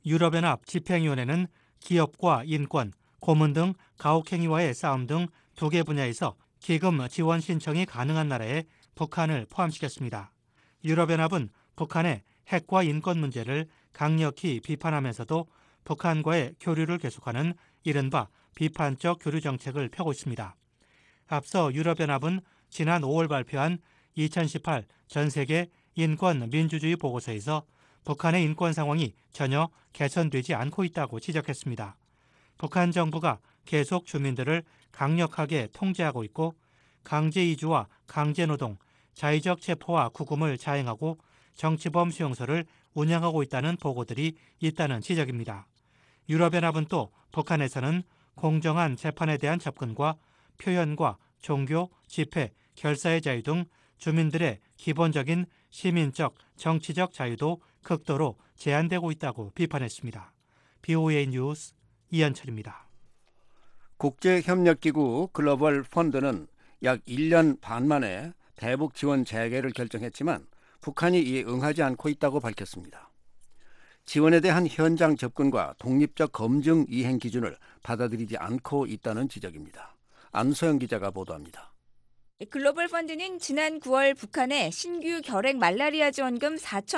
유럽연합 집행위원회는 기업과 인권, 고문 등 가혹행위와의 싸움 등 2개 분야에서 기금 지원 신청이 가능한 나라에 북한을 포함시켰습니다. 유럽연합은 북한의 핵과 인권 문제를 강력히 비판하면서도 북한과의 교류를 계속하는 이른바 비판적 교류 정책을 펴고 있습니다. 앞서 유럽연합은 지난 5월 발표한 2018 전세계 인권 민주주의 보고서에서 북한의 인권 상황이 전혀 개선되지 않고 있다고 지적했습니다. 북한 정부가 계속 주민들을 강력하게 통제하고 있고 강제 이주와 강제 노동, 자의적 체포와 구금을 자행하고 정치범 수용소를 운영하고 있다는 보고들이 있다는 지적입니다. 유럽연합은 또 북한에서는 공정한 재판에 대한 접근과 표현과 종교, 집회, 결사의 자유 등 주민들의 기본적인 시민적, 정치적 자유도 극도로 제한되고 있다고 비판했습니다. BOA 뉴스 이현철입니다. 국제협력기구 글로벌 펀드는 약 1년 반 만에 대북 지원 재개를 결정했지만 북한이 이에 응하지 않고 있다고 밝혔습니다. 지원에 대한 현장 접근과 독립적 검증 이행 기준을 받아들이지 않고 있다는 지적입니다. 안소영 기자가 보도합니다. 글로벌 펀드는 지난 9월 북한에 신규 결핵 말라리아 지원금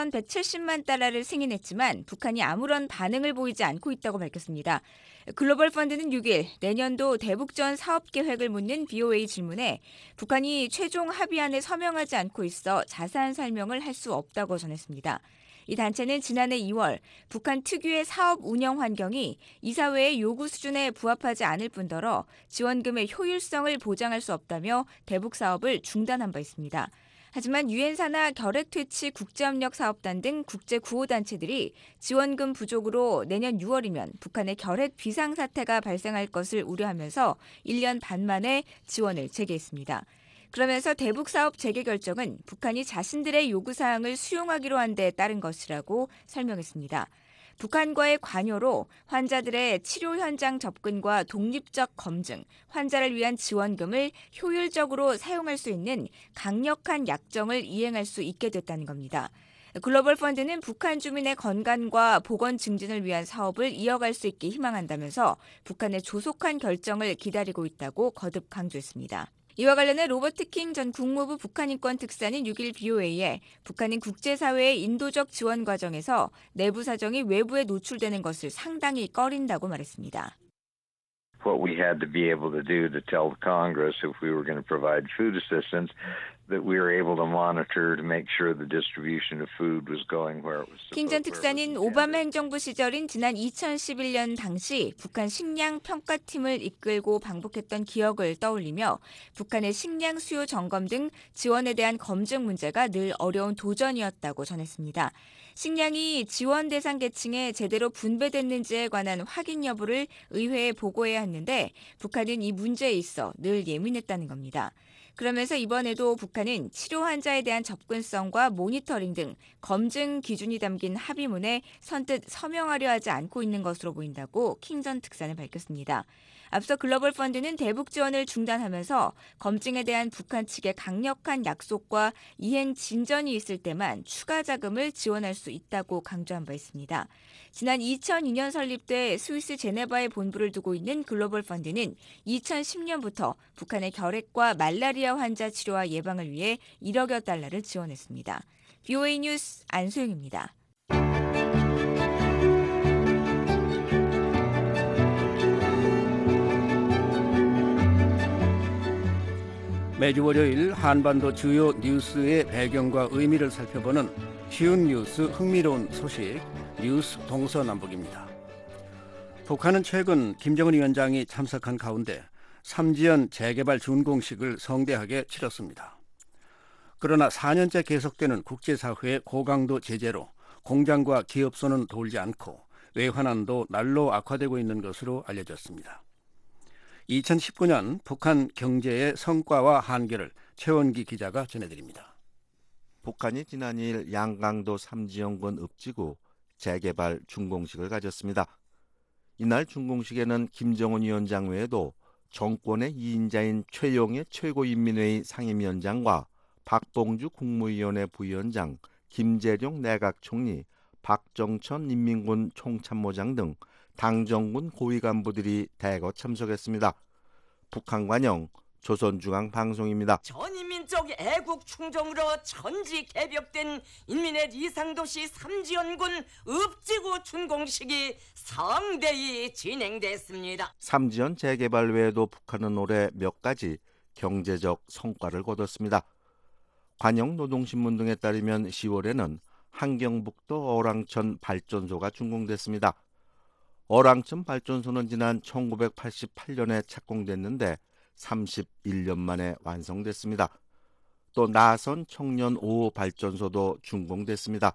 4,170만 달러를 승인했지만 북한이 아무런 반응을 보이지 않고 있다고 밝혔습니다. 글로벌 펀드는 6일 내년도 대북 지원 사업 계획을 묻는 BOA 질문에 북한이 최종 합의안에 서명하지 않고 있어 자세한 설명을 할 수 없다고 전했습니다. 이 단체는 지난해 2월 북한 특유의 사업 운영 환경이 이사회의 요구 수준에 부합하지 않을 뿐더러 지원금의 효율성을 보장할 수 없다며 대북 사업을 중단한 바 있습니다. 하지만 유엔사나 결핵퇴치 국제협력사업단 등 국제구호단체들이 지원금 부족으로 내년 6월이면 북한의 결핵 비상사태가 발생할 것을 우려하면서 1년 반 만에 지원을 재개했습니다. 그러면서 대북 사업 재개 결정은 북한이 자신들의 요구사항을 수용하기로 한 데 따른 것이라고 설명했습니다. 북한과의 관여로 환자들의 치료 현장 접근과 독립적 검증, 환자를 위한 지원금을 효율적으로 사용할 수 있는 강력한 약정을 이행할 수 있게 됐다는 겁니다. 글로벌 펀드는 북한 주민의 건강과 보건 증진을 위한 사업을 이어갈 수 있게 희망한다면서 북한의 조속한 결정을 기다리고 있다고 거듭 강조했습니다. 이와 관련해 로버트 킹 전 국무부 북한인권 특사는 6일 BOA에 북한은 국제사회의 인도적 지원 과정에서 내부 사정이 외부에 노출되는 것을 상당히 꺼린다고 말했습니다. What we had to be able to do to tell the Congress if we were going to provide food assistance that we were able to monitor to make sure the distribution of food was going where it was supposed to. 킹 전 특사는 오바마 행정부 시절인 지난 2011년 당시 북한 식량 평가팀을 이끌고 방북했던 기억을 떠올리며 북한의 식량 수요 점검 등 지원에 대한 검증 문제가 늘 어려운 도전이었다고 전했습니다. 식량이 지원 대상 계층에 제대로 분배됐는지에 관한 확인 여부를 의회에 보고해야 했는데 북한은 이 문제에 있어 늘 예민했다는 겁니다. 그러면서 이번에도 북한은 치료 환자에 대한 접근성과 모니터링 등 검증 기준이 담긴 합의문에 선뜻 서명하려 하지 않고 있는 것으로 보인다고 킹 전 특사는 밝혔습니다. 앞서 글로벌 펀드는 대북 지원을 중단하면서 검증에 대한 북한 측의 강력한 약속과 이행 진전이 있을 때만 추가 자금을 지원할 수 있다고 강조한 바 있습니다. 지난 2002년 설립돼 스위스 제네바에 본부를 두고 있는 글로벌 펀드는 2010년부터 북한의 결핵과 말라리아 환자 치료와 예방을 위해 1억여 달러를 지원했습니다. BOA 뉴스 안소영입니다. 매주 월요일 한반도 주요 뉴스의 배경과 의미를 살펴보는 쉬운 뉴스 흥미로운 소식 뉴스 동서남북입니다. 북한은 최근 김정은 위원장이 참석한 가운데 삼지연 재개발 준공식을 성대하게 치렀습니다. 그러나 4년째 계속되는 국제사회의 고강도 제재로 공장과 기업소는 돌지 않고 외환난도 날로 악화되고 있는 것으로 알려졌습니다. 2019년 북한 경제의 성과와 한계를 최원기 기자가 전해드립니다. 북한이 지난 2일 양강도 삼지연군 읍지구 재개발 준공식을 가졌습니다. 이날 준공식에는 김정은 위원장 외에도 정권의 2인자인 최용해 최고인민회의 상임위원장과 박봉주 국무위원회 부위원장, 김재룡 내각총리, 박정천 인민군 총참모장 등 당정군 고위 간부들이 대거 참석했습니다. 북한 관영 조선중앙방송입니다. 전인민족 애국 충정으로 전지 개벽된 인민의 이상도시 삼지연군 읍지구 준공식이 성대히 진행됐습니다. 삼지연 재개발 외에도 북한은 올해 몇 가지 경제적 성과를 거뒀습니다. 관영노동신문 등에 따르면 10월에는 한경북도 어랑천 발전소가 준공됐습니다. 어랑천 발전소는 지난 1988년에 착공됐는데 31년 만에 완성됐습니다. 또 나선 청년 5호 발전소도 준공됐습니다.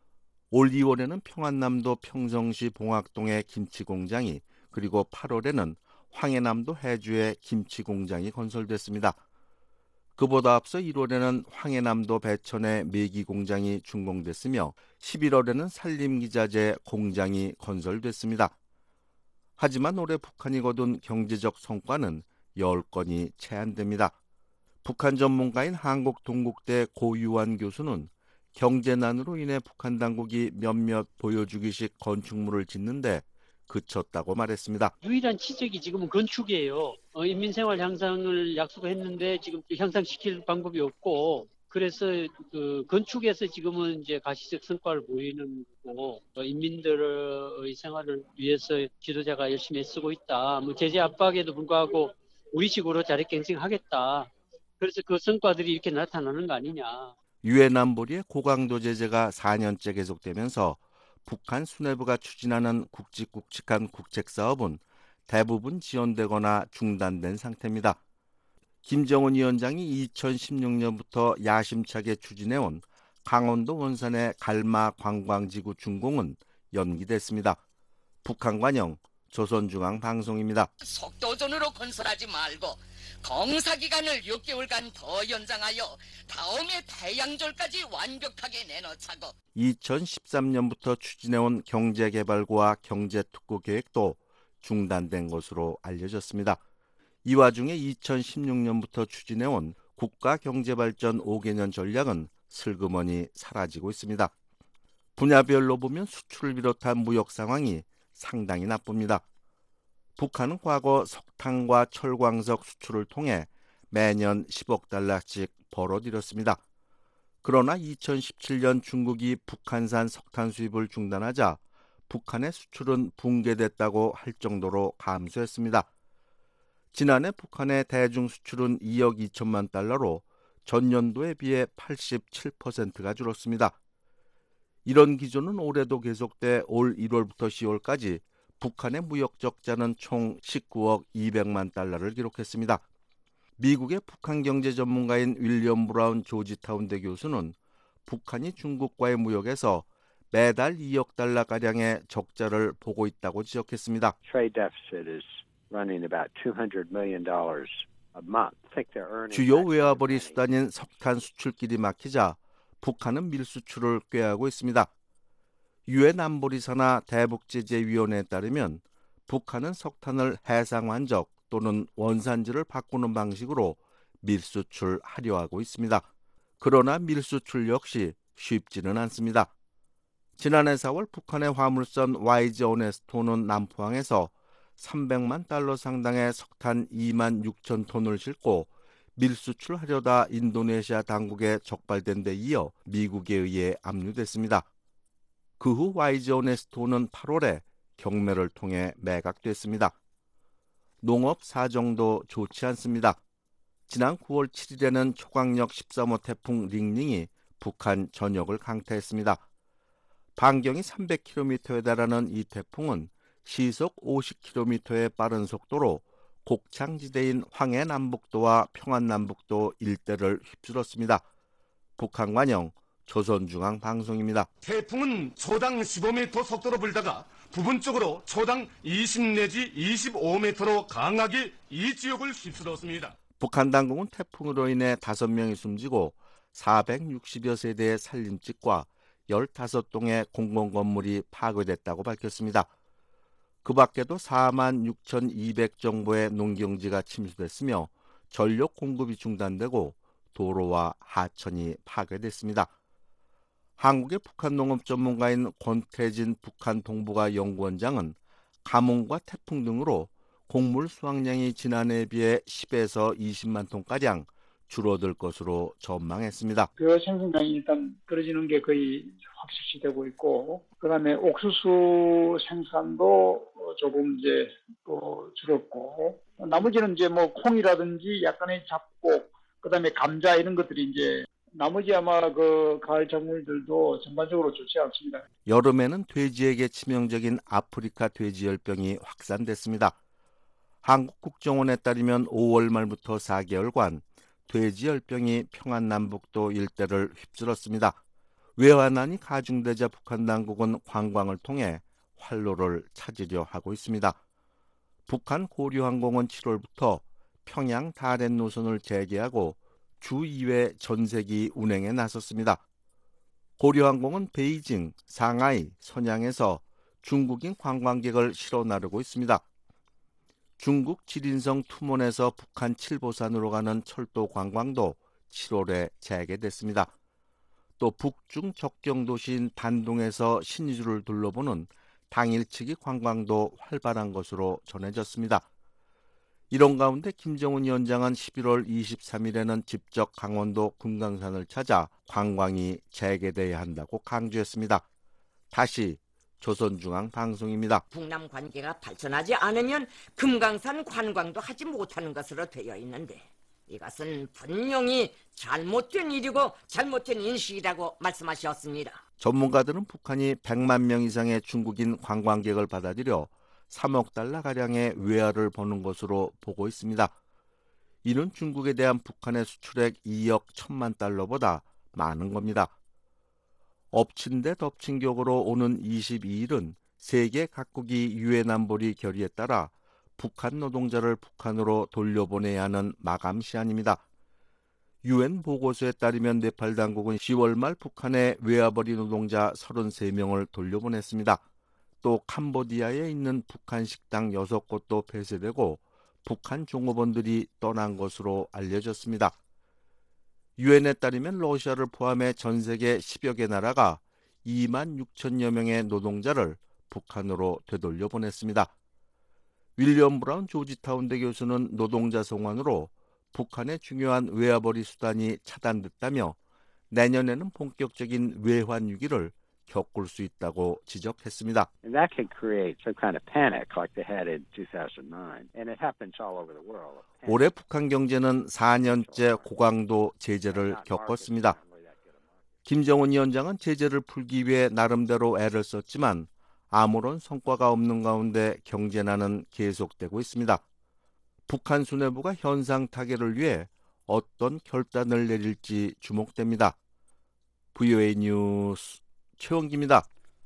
올 2월에는 평안남도 평성시 봉학동의 김치공장이, 그리고 8월에는 황해남도 해주의 김치공장이 건설됐습니다. 그보다 앞서 1월에는 황해남도 배천의 메기공장이 준공됐으며 11월에는 산림기자재 공장이 건설됐습니다. 하지만 올해 북한이 거둔 경제적 성과는 10건이 채 안 됩니다. 북한 전문가인 한국동국대 고유환 교수는 경제난으로 인해 북한 당국이 몇몇 보여주기식 건축물을 짓는데 그쳤다고 말했습니다. 유일한 치적이 지금은 건축이에요. 인민생활 향상을 약속했는데 지금 향상시킬 방법이 없고, 그래서 그 건축에서 지금은 이제 가시적 성과를 보이는 거고, 인민들의 생활을 위해서 지도자가 열심히 애쓰고 있다. 제재 압박에도 불구하고 우리식으로 자력갱생하겠다. 그래서 그 성과들이 이렇게 나타나는 거 아니냐. 유엔 안보리의 고강도 제재가 4년째 계속되면서 북한 수뇌부가 추진하는 굵직굵직한 국책사업은 대부분 지연되거나 중단된 상태입니다. 김정은 위원장이 2016년부터 야심차게 추진해온 강원도 원산의 갈마 관광지구 준공은 연기됐습니다. 북한 관영 조선중앙방송입니다. 속도전으로 건설하지 말고 공사기간을 6개월간 더 연장하여 다음해 태양절까지 완벽하게 내놓자고. 2013년부터 추진해온 경제개발과 경제특구 계획도 중단된 것으로 알려졌습니다. 이 와중에 2016년부터 추진해온 국가경제발전 5개년 전략은 슬그머니 사라지고 있습니다. 분야별로 보면 수출을 비롯한 무역 상황이 상당히 나쁩니다. 북한은 과거 석탄과 철광석 수출을 통해 매년 10억 달러씩 벌어들였습니다. 그러나 2017년 중국이 북한산 석탄 수입을 중단하자 북한의 수출은 붕괴됐다고 할 정도로 감소했습니다. 지난해 북한의 대중 수출은 2억 2천만 달러로 전년도에 비해 87%가 줄었습니다. 이런 기조는 올해도 계속돼 올 1월부터 10월까지 북한의 무역 적자는 총 19억 200만 달러를 기록했습니다. 미국의 북한 경제 전문가인 윌리엄 브라운 조지타운대 교수는 북한이 중국과의 무역에서 매달 2억 달러가량의 적자를 보고 있다고 지적했습니다. 주요 외화벌이 수단인 석탄 수출길이 막히자 북한은 밀수출을 꾀하고 있습니다. 유엔 안보리사나 대북제재위원회에 따르면 북한은 석탄을 해상환적 또는 원산지를 바꾸는 방식으로 밀수출하려 하고 있습니다. 그러나 밀수출 역시 쉽지는 않습니다. 지난해 4월 북한의 화물선 YG 오네스토는 남포항에서 300만 달러 상당의 석탄 2만 6천 톤을 싣고 밀수출하려다 인도네시아 당국에 적발된 데 이어 미국에 의해 압류됐습니다. 그 후 YG 오네스토는 8월에 경매를 통해 매각됐습니다. 농업 사정도 좋지 않습니다. 지난 9월 7일에는 초강력 13호 태풍 링링이 북한 전역을 강타했습니다. 반경이 300km에 달하는 이 태풍은 시속 50km의 빠른 속도로 곡창지대인 황해남북도와 평안남북도 일대를 휩쓸었습니다. 북한 관영 조선중앙방송입니다. 태풍은 초당 15m 속도로 불다가 부분적으로 초당 20 내지 25m로 강하게 이 지역을 휩쓸었습니다. 북한 당국은 태풍으로 인해 5명이 숨지고 460여 세대의 산림집과 15동의 공공건물이 파괴됐다고 밝혔습니다. 그 밖에도 46,200정보의 농경지가 침수됐으며 전력 공급이 중단되고 도로와 하천이 파괴됐습니다. 한국의 북한 농업 전문가인 권태진 북한 동북아 연구원장은 가뭄과 태풍 등으로 곡물 수확량이 지난해에 비해 10에서 20만 톤가량 줄어들 것으로 전망했습니다. 그 생산량이 일단 떨어지는 게 거의 확실시되고 있고, 그다음에 옥수수 생산도 조금 이제 또 줄었고, 나머지는 이제 뭐 콩이라든지 약간의 잡곡, 그다음에 감자 이런 것들이 이제 나머지 아마 그 가을 작물들도 전반적으로 좋지 않습니다. 여름에는 돼지에게 치명적인 아프리카 돼지열병이 확산됐습니다. 한국국정원에 따르면 5월 말부터 4개월간 돼지열병이 평안남북도 일대를 휩쓸었습니다. 외환난이 가중되자 북한 당국은 관광을 통해 활로를 찾으려 하고 있습니다. 북한 고려항공은 7월부터 평양 다롄 노선을 재개하고 주 2회 전세기 운행에 나섰습니다. 고려항공은 베이징, 상하이, 선양에서 중국인 관광객을 실어 나르고 있습니다. 중국 지린성 투몬에서 북한 칠보산으로 가는 철도 관광도 7월에 재개됐습니다. 또 북중 접경 도시인 단둥에서 신의주를 둘러보는 당일치기 관광도 활발한 것으로 전해졌습니다. 이런 가운데 김정은 위원장은 11월 23일에는 직접 강원도 금강산을 찾아 관광이 재개돼야 한다고 강조했습니다. 다시 조선중앙방송입니다. 북남 관계가 발전하지 않으면 금강산 관광도 하지 못하는 것으로 되어 있는데 이것은 분명히 잘못된 일이고 잘못된 인식이라고 말씀하셨습니다. 전문가들은 북한이 100만 명 이상의 중국인 관광객을 받아들여 3억 달러가량의 외화를 버는 것으로 보고 있습니다. 이는 중국에 대한 북한의 수출액 2억 1천만 달러보다 많은 겁니다. 엎친 데 덮친 격으로 오는 22일은 세계 각국이 유엔 안보리 결의에 따라 북한 노동자를 북한으로 돌려보내야 하는 마감 시한입니다. 유엔 보고서에 따르면 네팔 당국은 10월 말 북한의 외화벌이 노동자 33명을 돌려보냈습니다. 또 캄보디아에 있는 북한 식당 6곳도 폐쇄되고 북한 종업원들이 떠난 것으로 알려졌습니다. 유엔에 따르면 러시아를 포함해 전 세계 10여 개 나라가 2만 6천여 명의 노동자를 북한으로 되돌려 보냈습니다. 윌리엄 브라운 조지타운대 교수는 노동자 송환으로 북한의 중요한 외화벌이 수단이 차단됐다며 내년에는 본격적인 외환 위기를 겪을 수 있다고 지적했습니다. And that can create some kind of panic like they had in 2009. And it happens all over the world. 올해 북한 경제는 4년째 고강도 제재를 겪었습니다. 김정은 위원장은 제재를 풀기 위해 나름대로 애를 썼지만 아무런 성과가 없는 가운데 경제난은 계속되고 있습니다. 북한 수뇌부가 현상 타개를 위해 어떤 결단을 내릴지 주목됩니다. VOA 뉴스 최원기입니다.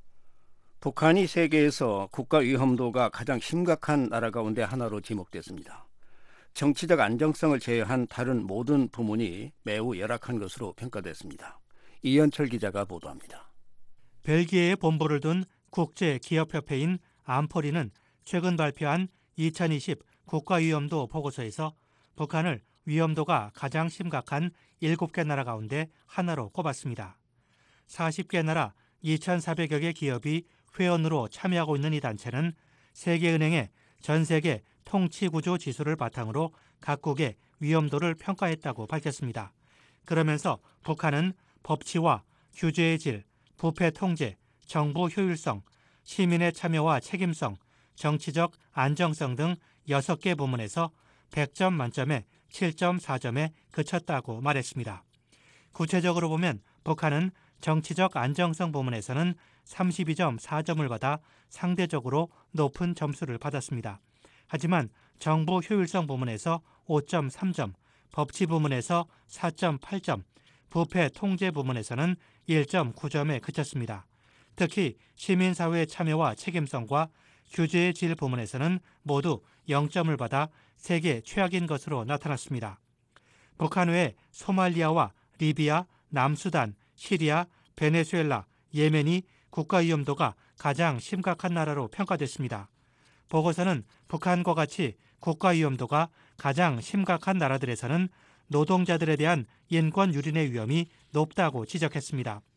북한이 세계에서 국가 위험도가 가장 심각한 나라 가운데 하나로 지목됐습니다. 정치적 안정성을 제외한 다른 모든 부문이 매우 열악한 것으로 평가됐습니다. 이현철 기자가 보도합니다. 벨기에에 본부를 둔 국제기업협회인 안포리는 최근 발표한 2020 국가위험도 보고서에서 북한을 위험도가 가장 심각한 7개 나라 가운데 하나로 꼽았습니다. 40개 나라 2,400여 개 기업이 회원으로 참여하고 있는 이 단체는 세계은행의 전 세계 통치구조 지수를 바탕으로 각국의 위험도를 평가했다고 밝혔습니다. 그러면서 북한은 법치와 규제의 질, 부패 통제, 정부 효율성, 시민의 참여와 책임성, 정치적 안정성 등 6개 부문에서 100점 만점에 7.4점에 그쳤다고 말했습니다. 구체적으로 보면 북한은 정치적 안정성 부문에서는 32.4점을 받아 상대적으로 높은 점수를 받았습니다. 하지만 정부 효율성 부문에서 5.3점, 법치 부문에서 4.8점, 부패 통제 부문에서는 1.9점에 그쳤습니다. 특히 시민사회 참여와 책임성과 규제의 질 부문에서는 모두 0점을 받아 세계 최악인 것으로 나타났습니다. 북한 외에 소말리아와 리비아, 남수단, 시리아, 베네수엘라, 예멘이 국가 위험도가 가장 심각한 나라로 평가됐습니다. 보고서는 북한과 같이 국가 위험도가 가장 심각한 나라들에서는 노동자들에 대한 인권 유린의 위험이 높다고 지적했습니다.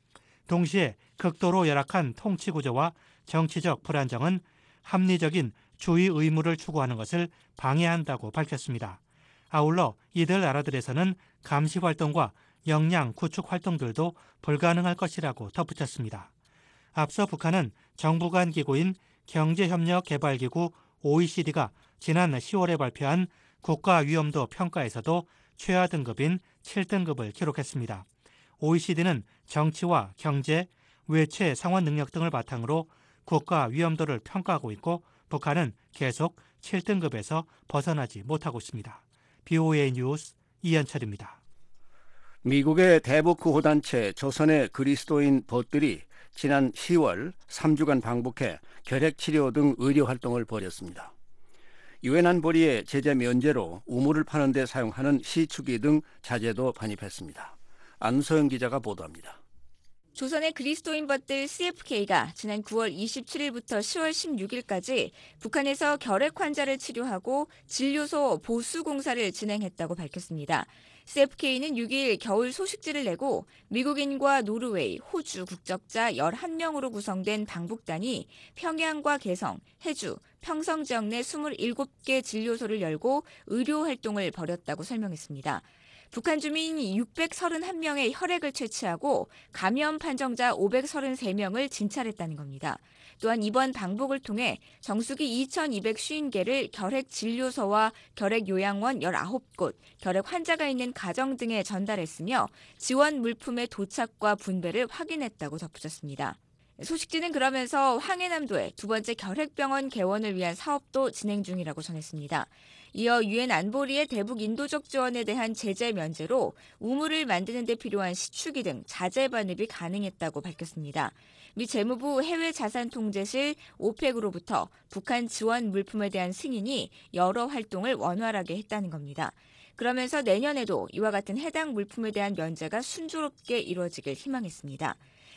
동시에 극도로 열악한 통치 구조와 정치적 불안정은 합리적인 주의 의무를 추구하는 것을 방해한다고 밝혔습니다. 아울러 이들 나라들에서는 감시 활동과 역량 구축 활동들도 불가능할 것이라고 덧붙였습니다. 앞서 북한은 정부 간 기구인 경제협력개발기구 OECD가 지난 10월에 발표한 국가 위험도 평가에서도 최하 등급인 7등급을 기록했습니다. OECD는 정치와 경제, 외채 상환 능력 등을 바탕으로 국가 위험도를 평가하고 있고 북한은 계속 7등급에서 벗어나지 못하고 있습니다. BOA 뉴스 이현철입니다. 미국의 대북 구호단체 조선의 그리스도인 벗들이 지난 10월 3주간 방북해 결핵치료 등 의료활동을 벌였습니다. 유엔 안보리의 제재 면제로 우물을 파는 데 사용하는 시추기 등 자재도 반입했습니다. 안소영 기자가 보도합니다. 조선의 그리스도인 벗들 CFK가 지난 9월 27일부터 10월 16일까지 북한에서 결핵 환자를 치료하고 진료소 보수 공사를 진행했다고 밝혔습니다. CFK는 6일 겨울 소식지를 내고 미국인과 노르웨이, 호주 국적자 11명으로 구성된 방북단이 평양과 개성, 해주, 평성 지역 내 27개 진료소를 열고 의료 활동을 벌였다고 설명했습니다. 북한 주민 631명의 혈액을 채취하고 감염 판정자 533명을 진찰했다는 겁니다. 또한 이번 방북을 통해 정수기 2,250개를 결핵 진료소와 결핵 요양원 19곳, 결핵 환자가 있는 가정 등에 전달했으며 지원 물품의 도착과 분배를 확인했다고 덧붙였습니다. 소식지는 그러면서 황해남도에 두 번째 결핵병원 개원을 위한 사업도 진행 중이라고 전했습니다. 이어 유엔 안보리의 대북 인도적 지원에 대한 제재 면제로 우물을 만드는 데 필요한 시추기 등 자재 반입이 가능했다고 밝혔습니다. 미 재무부 해외자산통제실 오펙으로부터 북한 지원 물품에 대한 승인이 여러 활동을 원활하게 했다는 겁니다. 그러면서 내년에도 이와 같은 해당 물품에 대한 면제가 순조롭게 이루어지길 희망했습니다.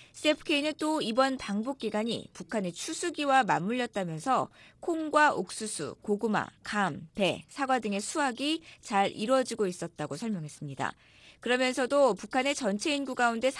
CFK는 또 이번 방북 기간이 북한의 추수기와 맞물렸다면서 콩과 옥수수, 고구마, 감, 배, 사과 등의 수확이 잘 이루어지고 있었다고 설명했습니다. 그러면서도 북한의 전체 인구 가운데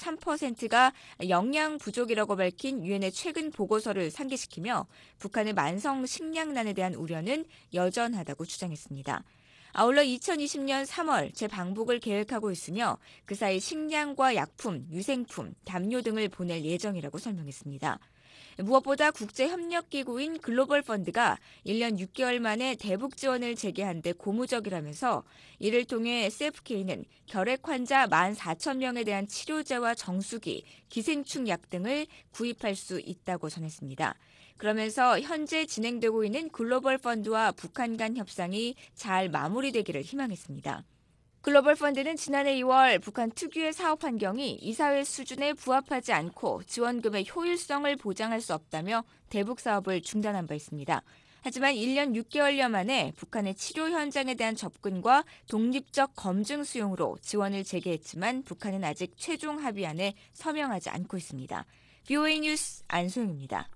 43%가 영양 부족이라고 밝힌 유엔의 최근 보고서를 상기시키며 북한의 만성 식량난에 대한 우려는 여전하다고 주장했습니다. 아울러 2020년 3월 재방북을 계획하고 있으며 그 사이 식량과 약품, 유생품, 담요 등을 보낼 예정이라고 설명했습니다. 무엇보다 국제협력기구인 글로벌 펀드가 1년 6개월 만에 대북 지원을 재개한 데 고무적이라면서 이를 통해 CFK는 결핵 환자 14,000명에 대한 치료제와 정수기, 기생충 약 등을 구입할 수 있다고 전했습니다. 그러면서 현재 진행되고 있는 글로벌 펀드와 북한 간 협상이 잘 마무리되기를 희망했습니다. 글로벌 펀드는 지난해 2월 북한 특유의 사업 환경이 이사회 수준에 부합하지 않고 지원금의 효율성을 보장할 수 없다며 대북 사업을 중단한 바 있습니다. 하지만 1년 6개월여 만에 북한의 치료 현장에 대한 접근과 독립적 검증 수용으로 지원을 재개했지만 북한은 아직 최종 합의안에 서명하지 않고 있습니다. BOA 뉴스 안소영입니다.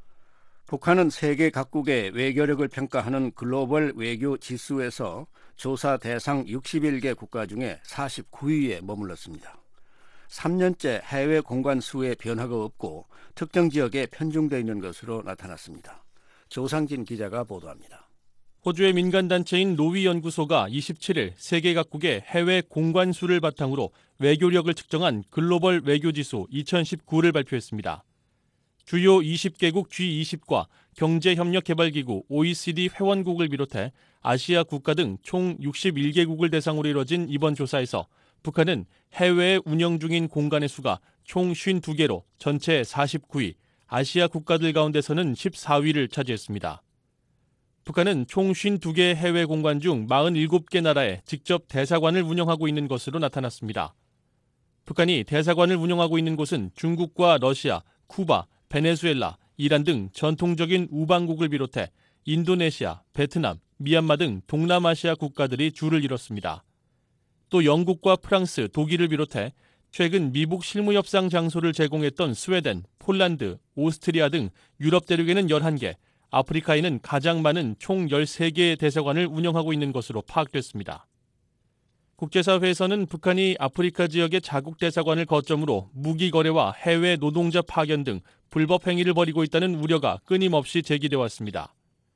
북한은 세계 각국의 외교력을 평가하는 글로벌 외교 지수에서 조사 대상 61개 국가 중에 49위에 머물렀습니다. 3년째 해외 공관 수의 변화가 없고 특정 지역에 편중되어 있는 것으로 나타났습니다. 조상진 기자가 보도합니다. 호주의 민간단체인 노위 연구소가 27일 세계 각국의 해외 공관 수를 바탕으로 외교력을 측정한 글로벌 외교지수 2019를 발표했습니다. 주요 20개국 G20과 경제협력개발기구 OECD 회원국을 비롯해 아시아 국가 등 총 61개국을 대상으로 이뤄진 이번 조사에서 북한은 해외에 운영 중인 공간의 수가 총 52개로 전체 49위, 아시아 국가들 가운데서는 14위를 차지했습니다. 북한은 총 52개 해외 공간 중 47개 나라에 직접 대사관을 운영하고 있는 것으로 나타났습니다. 북한이 대사관을 운영하고 있는 곳은 중국과 러시아, 쿠바, 베네수엘라, 이란 등 전통적인 우방국을 비롯해 인도네시아, 베트남, 미얀마 등 동남아시아 국가들이 주를 이뤘습니다. 또 영국과 프랑스, 독일을 비롯해 최근 미북 실무협상 장소를 제공했던 스웨덴, 폴란드, 오스트리아 등 유럽 대륙에는 11개, 아프리카에는 가장 많은 총 13개의 대사관을 운영하고 있는 것으로 파악됐습니다. 국제사회에서는 북한이 아프리카 지역의 자국 대사관을 거점으로 무기 거래와 해외 노동자 파견 등 불법 행위를 벌이고 있다는 우려가 끊임없이 제기돼 왔습니다.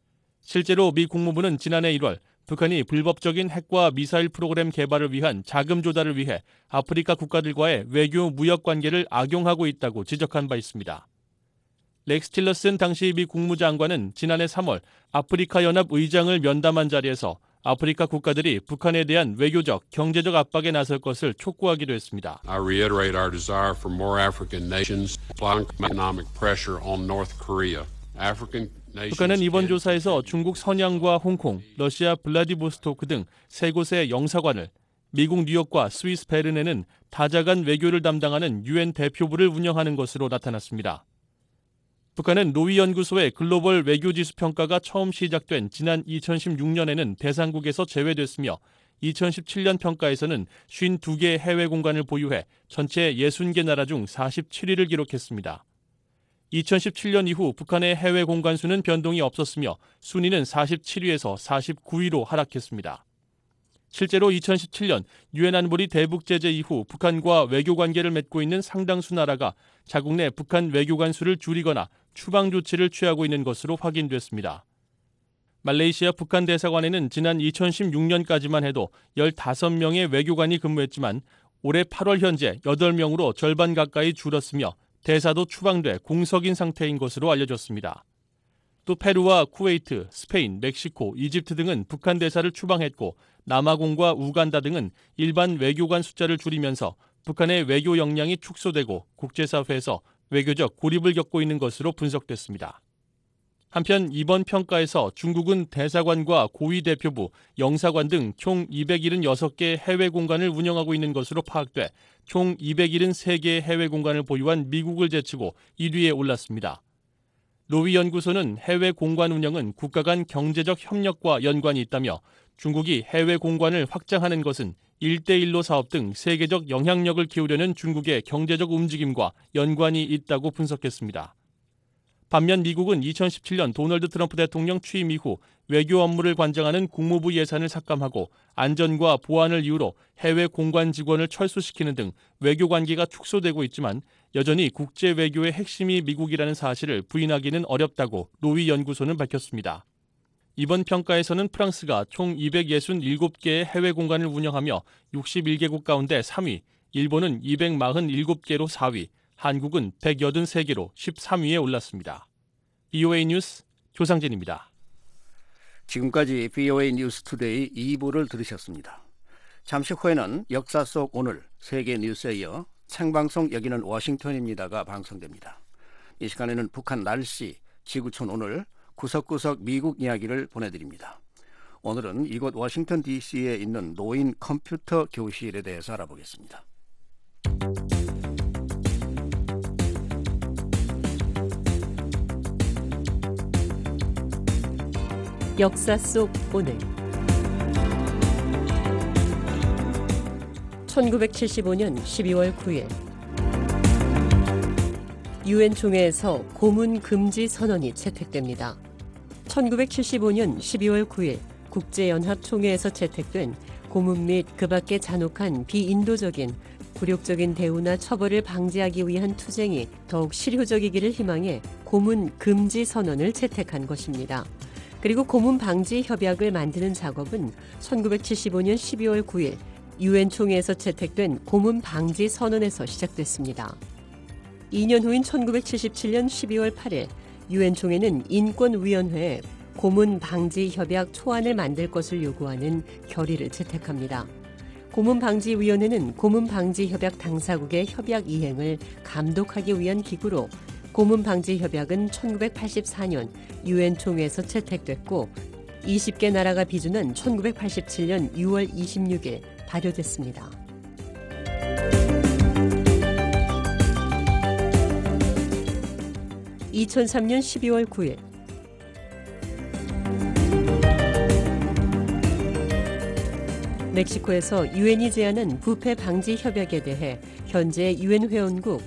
실제로 미 국무부는 지난해 1월 북한이 불법적인 핵과 미사일 프로그램 개발을 위한 자금 조달을 위해 아프리카 국가들과의 외교 무역 관계를 악용하고 있다고 지적한 바 있습니다. 렉스 틸러슨 당시 미 국무장관은 지난해 3월 아프리카 연합 의장을 면담한 자리에서 아프리카 국가들이 북한에 대한 외교적, 경제적 압박에 나설 것을 촉구하기도 했습니다. I reiterate our desire for more African nations applying economic pressure on North Korea. 북한은 이번 조사에서 중국 선양과 홍콩, 러시아 블라디보스토크 등 세 곳의 영사관을, 미국 뉴욕과 스위스 베른에는 다자간 외교를 담당하는 유엔 대표부를 운영하는 것으로 나타났습니다. 북한은 로위 연구소의 글로벌 외교지수 평가가 처음 시작된 지난 2016년에는 대상국에서 제외됐으며 2017년 평가에서는 52개 해외 공간을 보유해 전체 60개 나라 중 47위를 기록했습니다. 2017년 이후 북한의 해외 공간 수는 변동이 없었으며 순위는 47위에서 49위로 하락했습니다. 실제로 2017년 유엔 안보리 대북 제재 이후 북한과 외교 관계를 맺고 있는 상당수 나라가 자국 내 북한 외교관 수를 줄이거나 추방 조치를 취하고 있는 것으로 확인됐습니다. 말레이시아 북한 대사관에는 지난 2016년까지만 해도 15명의 외교관이 근무했지만 올해 8월 현재 8명으로 절반 가까이 줄었으며 대사도 추방돼 공석인 상태인 것으로 알려졌습니다. 또 페루와 쿠웨이트, 스페인, 멕시코, 이집트 등은 북한 대사를 추방했고 남아공과 우간다 등은 일반 외교관 숫자를 줄이면서 북한의 외교 역량이 축소되고 국제사회에서 외교적 고립을 겪고 있는 것으로 분석됐습니다. 한편 이번 평가에서 중국은 대사관과 고위대표부, 영사관 등 총 276개 해외 공간을 운영하고 있는 것으로 파악돼 총 273개의 해외 공간을 보유한 미국을 제치고 1위에 올랐습니다. 로위 연구소는 해외 공간 운영은 국가 간 경제적 협력과 연관이 있다며 중국이 해외 공간을 확장하는 것은 1대1로 사업 등 세계적 영향력을 키우려는 중국의 경제적 움직임과 연관이 있다고 분석했습니다. 반면 미국은 2017년 도널드 트럼프 대통령 취임 이후 외교 업무를 관장하는 국무부 예산을 삭감하고 안전과 보안을 이유로 해외 공관 직원을 철수시키는 등 외교 관계가 축소되고 있지만 여전히 국제 외교의 핵심이 미국이라는 사실을 부인하기는 어렵다고 로위 연구소는 밝혔습니다. 이번 평가에서는 프랑스가 총 267개의 해외 공간을 운영하며 61개국 가운데 3위, 일본은 247개로 4위, 한국은 183개로 13위에 올랐습니다. BOA 뉴스 조상진입니다. 지금까지 BOA 뉴스 투데이 2부를 들으셨습니다. 잠시 후에는 역사 속 오늘 세계 뉴스에 이어 생방송 여기는 워싱턴입니다가 방송됩니다. 이 시간에는 북한 날씨, 지구촌 오늘, 구석구석 미국 이야기를 보내드립니다. 오늘은 이곳 워싱턴 DC에 있는 노인 컴퓨터 교실에 대해서 알아보겠습니다. 역사 속 오늘 1975년 12월 9일 유엔 총회에서 고문 금지 선언이 채택됩니다. 1975년 12월 9일 국제연합 총회에서 채택된 고문 및 그 밖의 잔혹한 비인도적인 굴욕적인 대우나 처벌을 방지하기 위한 투쟁이 더욱 실효적이기를 희망해 고문 금지 선언을 채택한 것입니다. 그리고 고문 방지 협약을 만드는 작업은 1975년 12월 9일 유엔 총회에서 채택된 고문 방지 선언에서 시작됐습니다. 2년 후인 1977년 12월 8일 유엔 총회는 인권위원회에 고문 방지 협약 초안을 만들 것을 요구하는 결의를 채택합니다. 고문 방지 위원회는 고문 방지 협약 당사국의 협약 이행을 감독하기 위한 기구로 고문 방지 협약은 1984년 유엔 총회에서 채택됐고 20개 나라가 비준한 1987년 6월 26일 발효됐습니다. (2003년 12월 9일) 멕시코에서 유엔이 제안한 부패 방지 협약에 대해 현재 유엔 회원국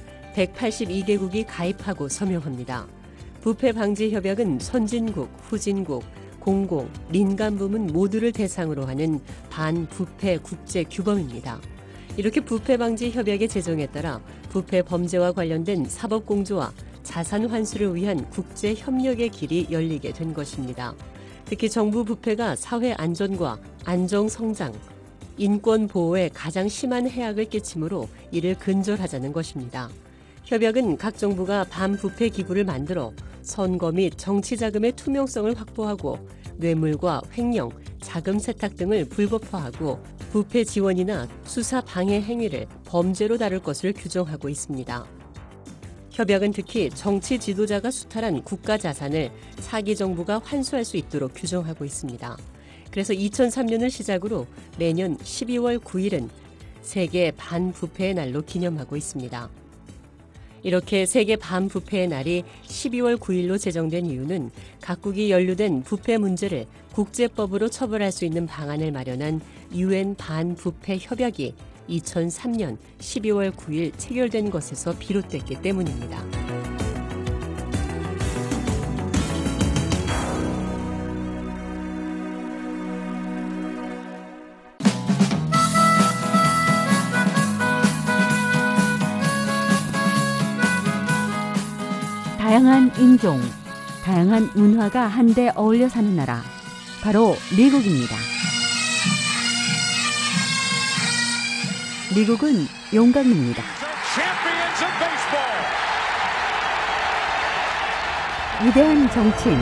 182개국이 가입하고 서명합니다. 부패 방지 협약은 선진국, 후진국, 공공, 민간 부문 모두를 대상으로 하는 반부패 국제 규범입니다. 이렇게 부패 방지 협약의 제정에 따라 부패 범죄와 관련된 사법 공조와 자산 환수를 위한 국제 협력의 길이 열리게 된 것입니다. 특히 정부 부패가 사회 안전과 안정 성장, 인권 보호에 가장 심한 해악을 끼치므로 이를 근절하자는 것입니다. 협약은 각 정부가 반부패 기구를 만들어 선거 및 정치 자금의 투명성을 확보하고 뇌물과 횡령, 자금 세탁 등을 불법화하고 부패 지원이나 수사 방해 행위를 범죄로 다룰 것을 규정하고 있습니다. 협약은 특히 정치 지도자가 수탈한 국가 자산을 사기 정부가 환수할 수 있도록 규정하고 있습니다. 그래서 2003년을 시작으로 매년 12월 9일은 세계 반부패의 날로 기념하고 있습니다. 이렇게 세계 반부패의 날이 12월 9일로 제정된 이유는 각국이 연루된 부패 문제를 국제법으로 처벌할 수 있는 방안을 마련한 UN 반부패 협약이 2003년 12월 9일 체결된 것에서 비롯됐기 때문입니다. 다양한 인종, 다양한 문화가 한데 어울려 사는 나라, 바로 미국입니다. 미국은 용광로입니다. 위대한 정치인,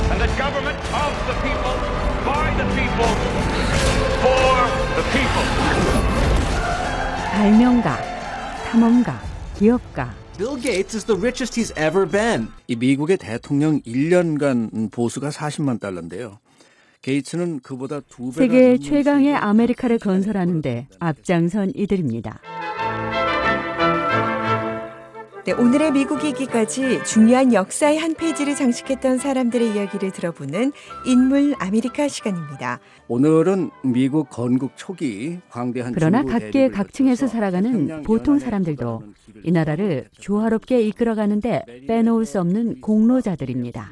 발명가, 탐험가, 기업가, Bill Gates is the richest he's ever been. 이 미국의 대통령 1년간 보수가 40만 달러인데요. 게이츠는 그보다 2배가 세계 최강의 아메리카를 건설하는데 앞장선 이들입니다. 네, 오늘의 미국 얘기까지 중요한 역사의 한 페이지를 장식했던 사람들의 이야기를 들어보는 인물 아메리카 시간입니다. 오늘은 미국 건국 초기 광대한 그러나 중부 각계 각층에서 살아가는 보통 사람들도 이 나라를 조화롭게 이끌어가는데 빼놓을 수 없는 공로자들입니다.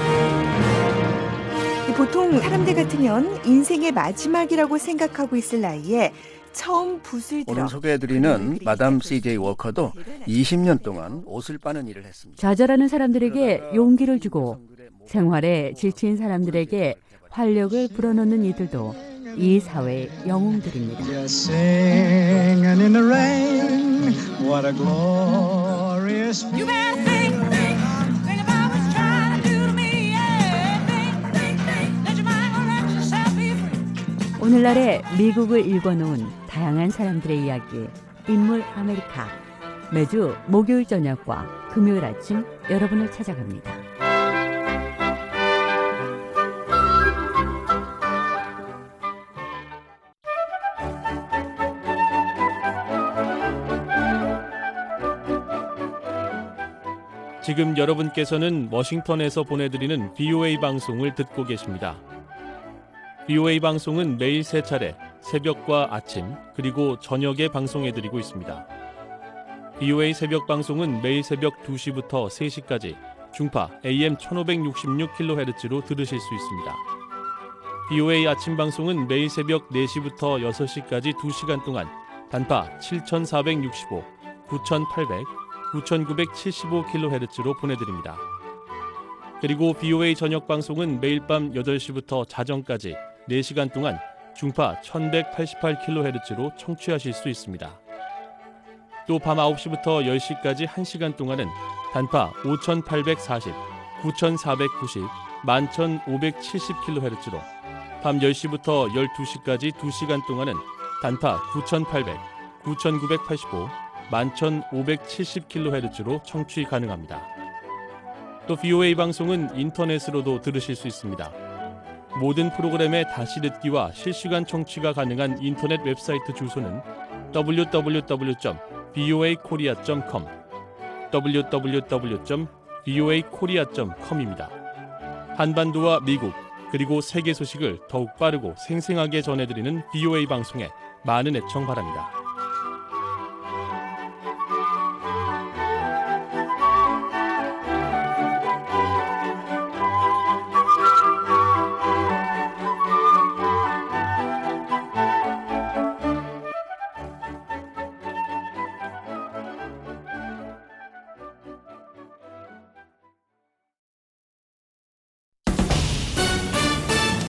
보통 사람들 같으면 인생의 마지막이라고 생각하고 있을 나이에 처음 붓을 들어 오늘 소개해드리는 마담 C.J. 워커도 20년 동안 옷을 빠는 일을 했습니다. 좌절하는 사람들에게 용기를 주고 생활에 지친 사람들에게 활력을 불어넣는 이들도 이 사회의 영웅들입니다. 오늘날의 미국을 읽어놓은 다양한 사람들의 이야기, 인물 아메리카. 매주 목요일 저녁과 금요일 아침 여러분을 찾아갑니다. 지금 여러분께서는 워싱턴에서 보내드리는 VOA 방송을 듣고 계십니다. VOA 방송은 매일 3차례 새벽과 아침 그리고 저녁에 방송해드리고 있습니다. VOA 새벽 방송은 매일 새벽 2시부터 3시까지 중파 AM 1566kHz로 들으실 수 있습니다. VOA 아침 방송은 매일 새벽 4시부터 6시까지 2시간 동안 단파 7465, 9800, 9975kHz로 보내드립니다. 그리고 VOA 저녁 방송은 매일 밤 8시부터 자정까지 4시간 동안 중파 1188kHz로 청취하실 수 있습니다. 또 밤 9시부터 10시까지 1시간 동안은 단파 5840, 9490, 11570kHz로 밤 10시부터 12시까지 2시간 동안은 단파 9800, 9985, 11570kHz로 청취 가능합니다. 또 VOA 방송은 인터넷으로도 들으실 수 있습니다. 모든 프로그램의 다시 듣기와 실시간 청취가 가능한 인터넷 웹사이트 주소는 www.voakorea.com, www.voakorea.com입니다. 한반도와 미국 그리고 세계 소식을 더욱 빠르고 생생하게 전해드리는 VOA 방송에 많은 애청 바랍니다.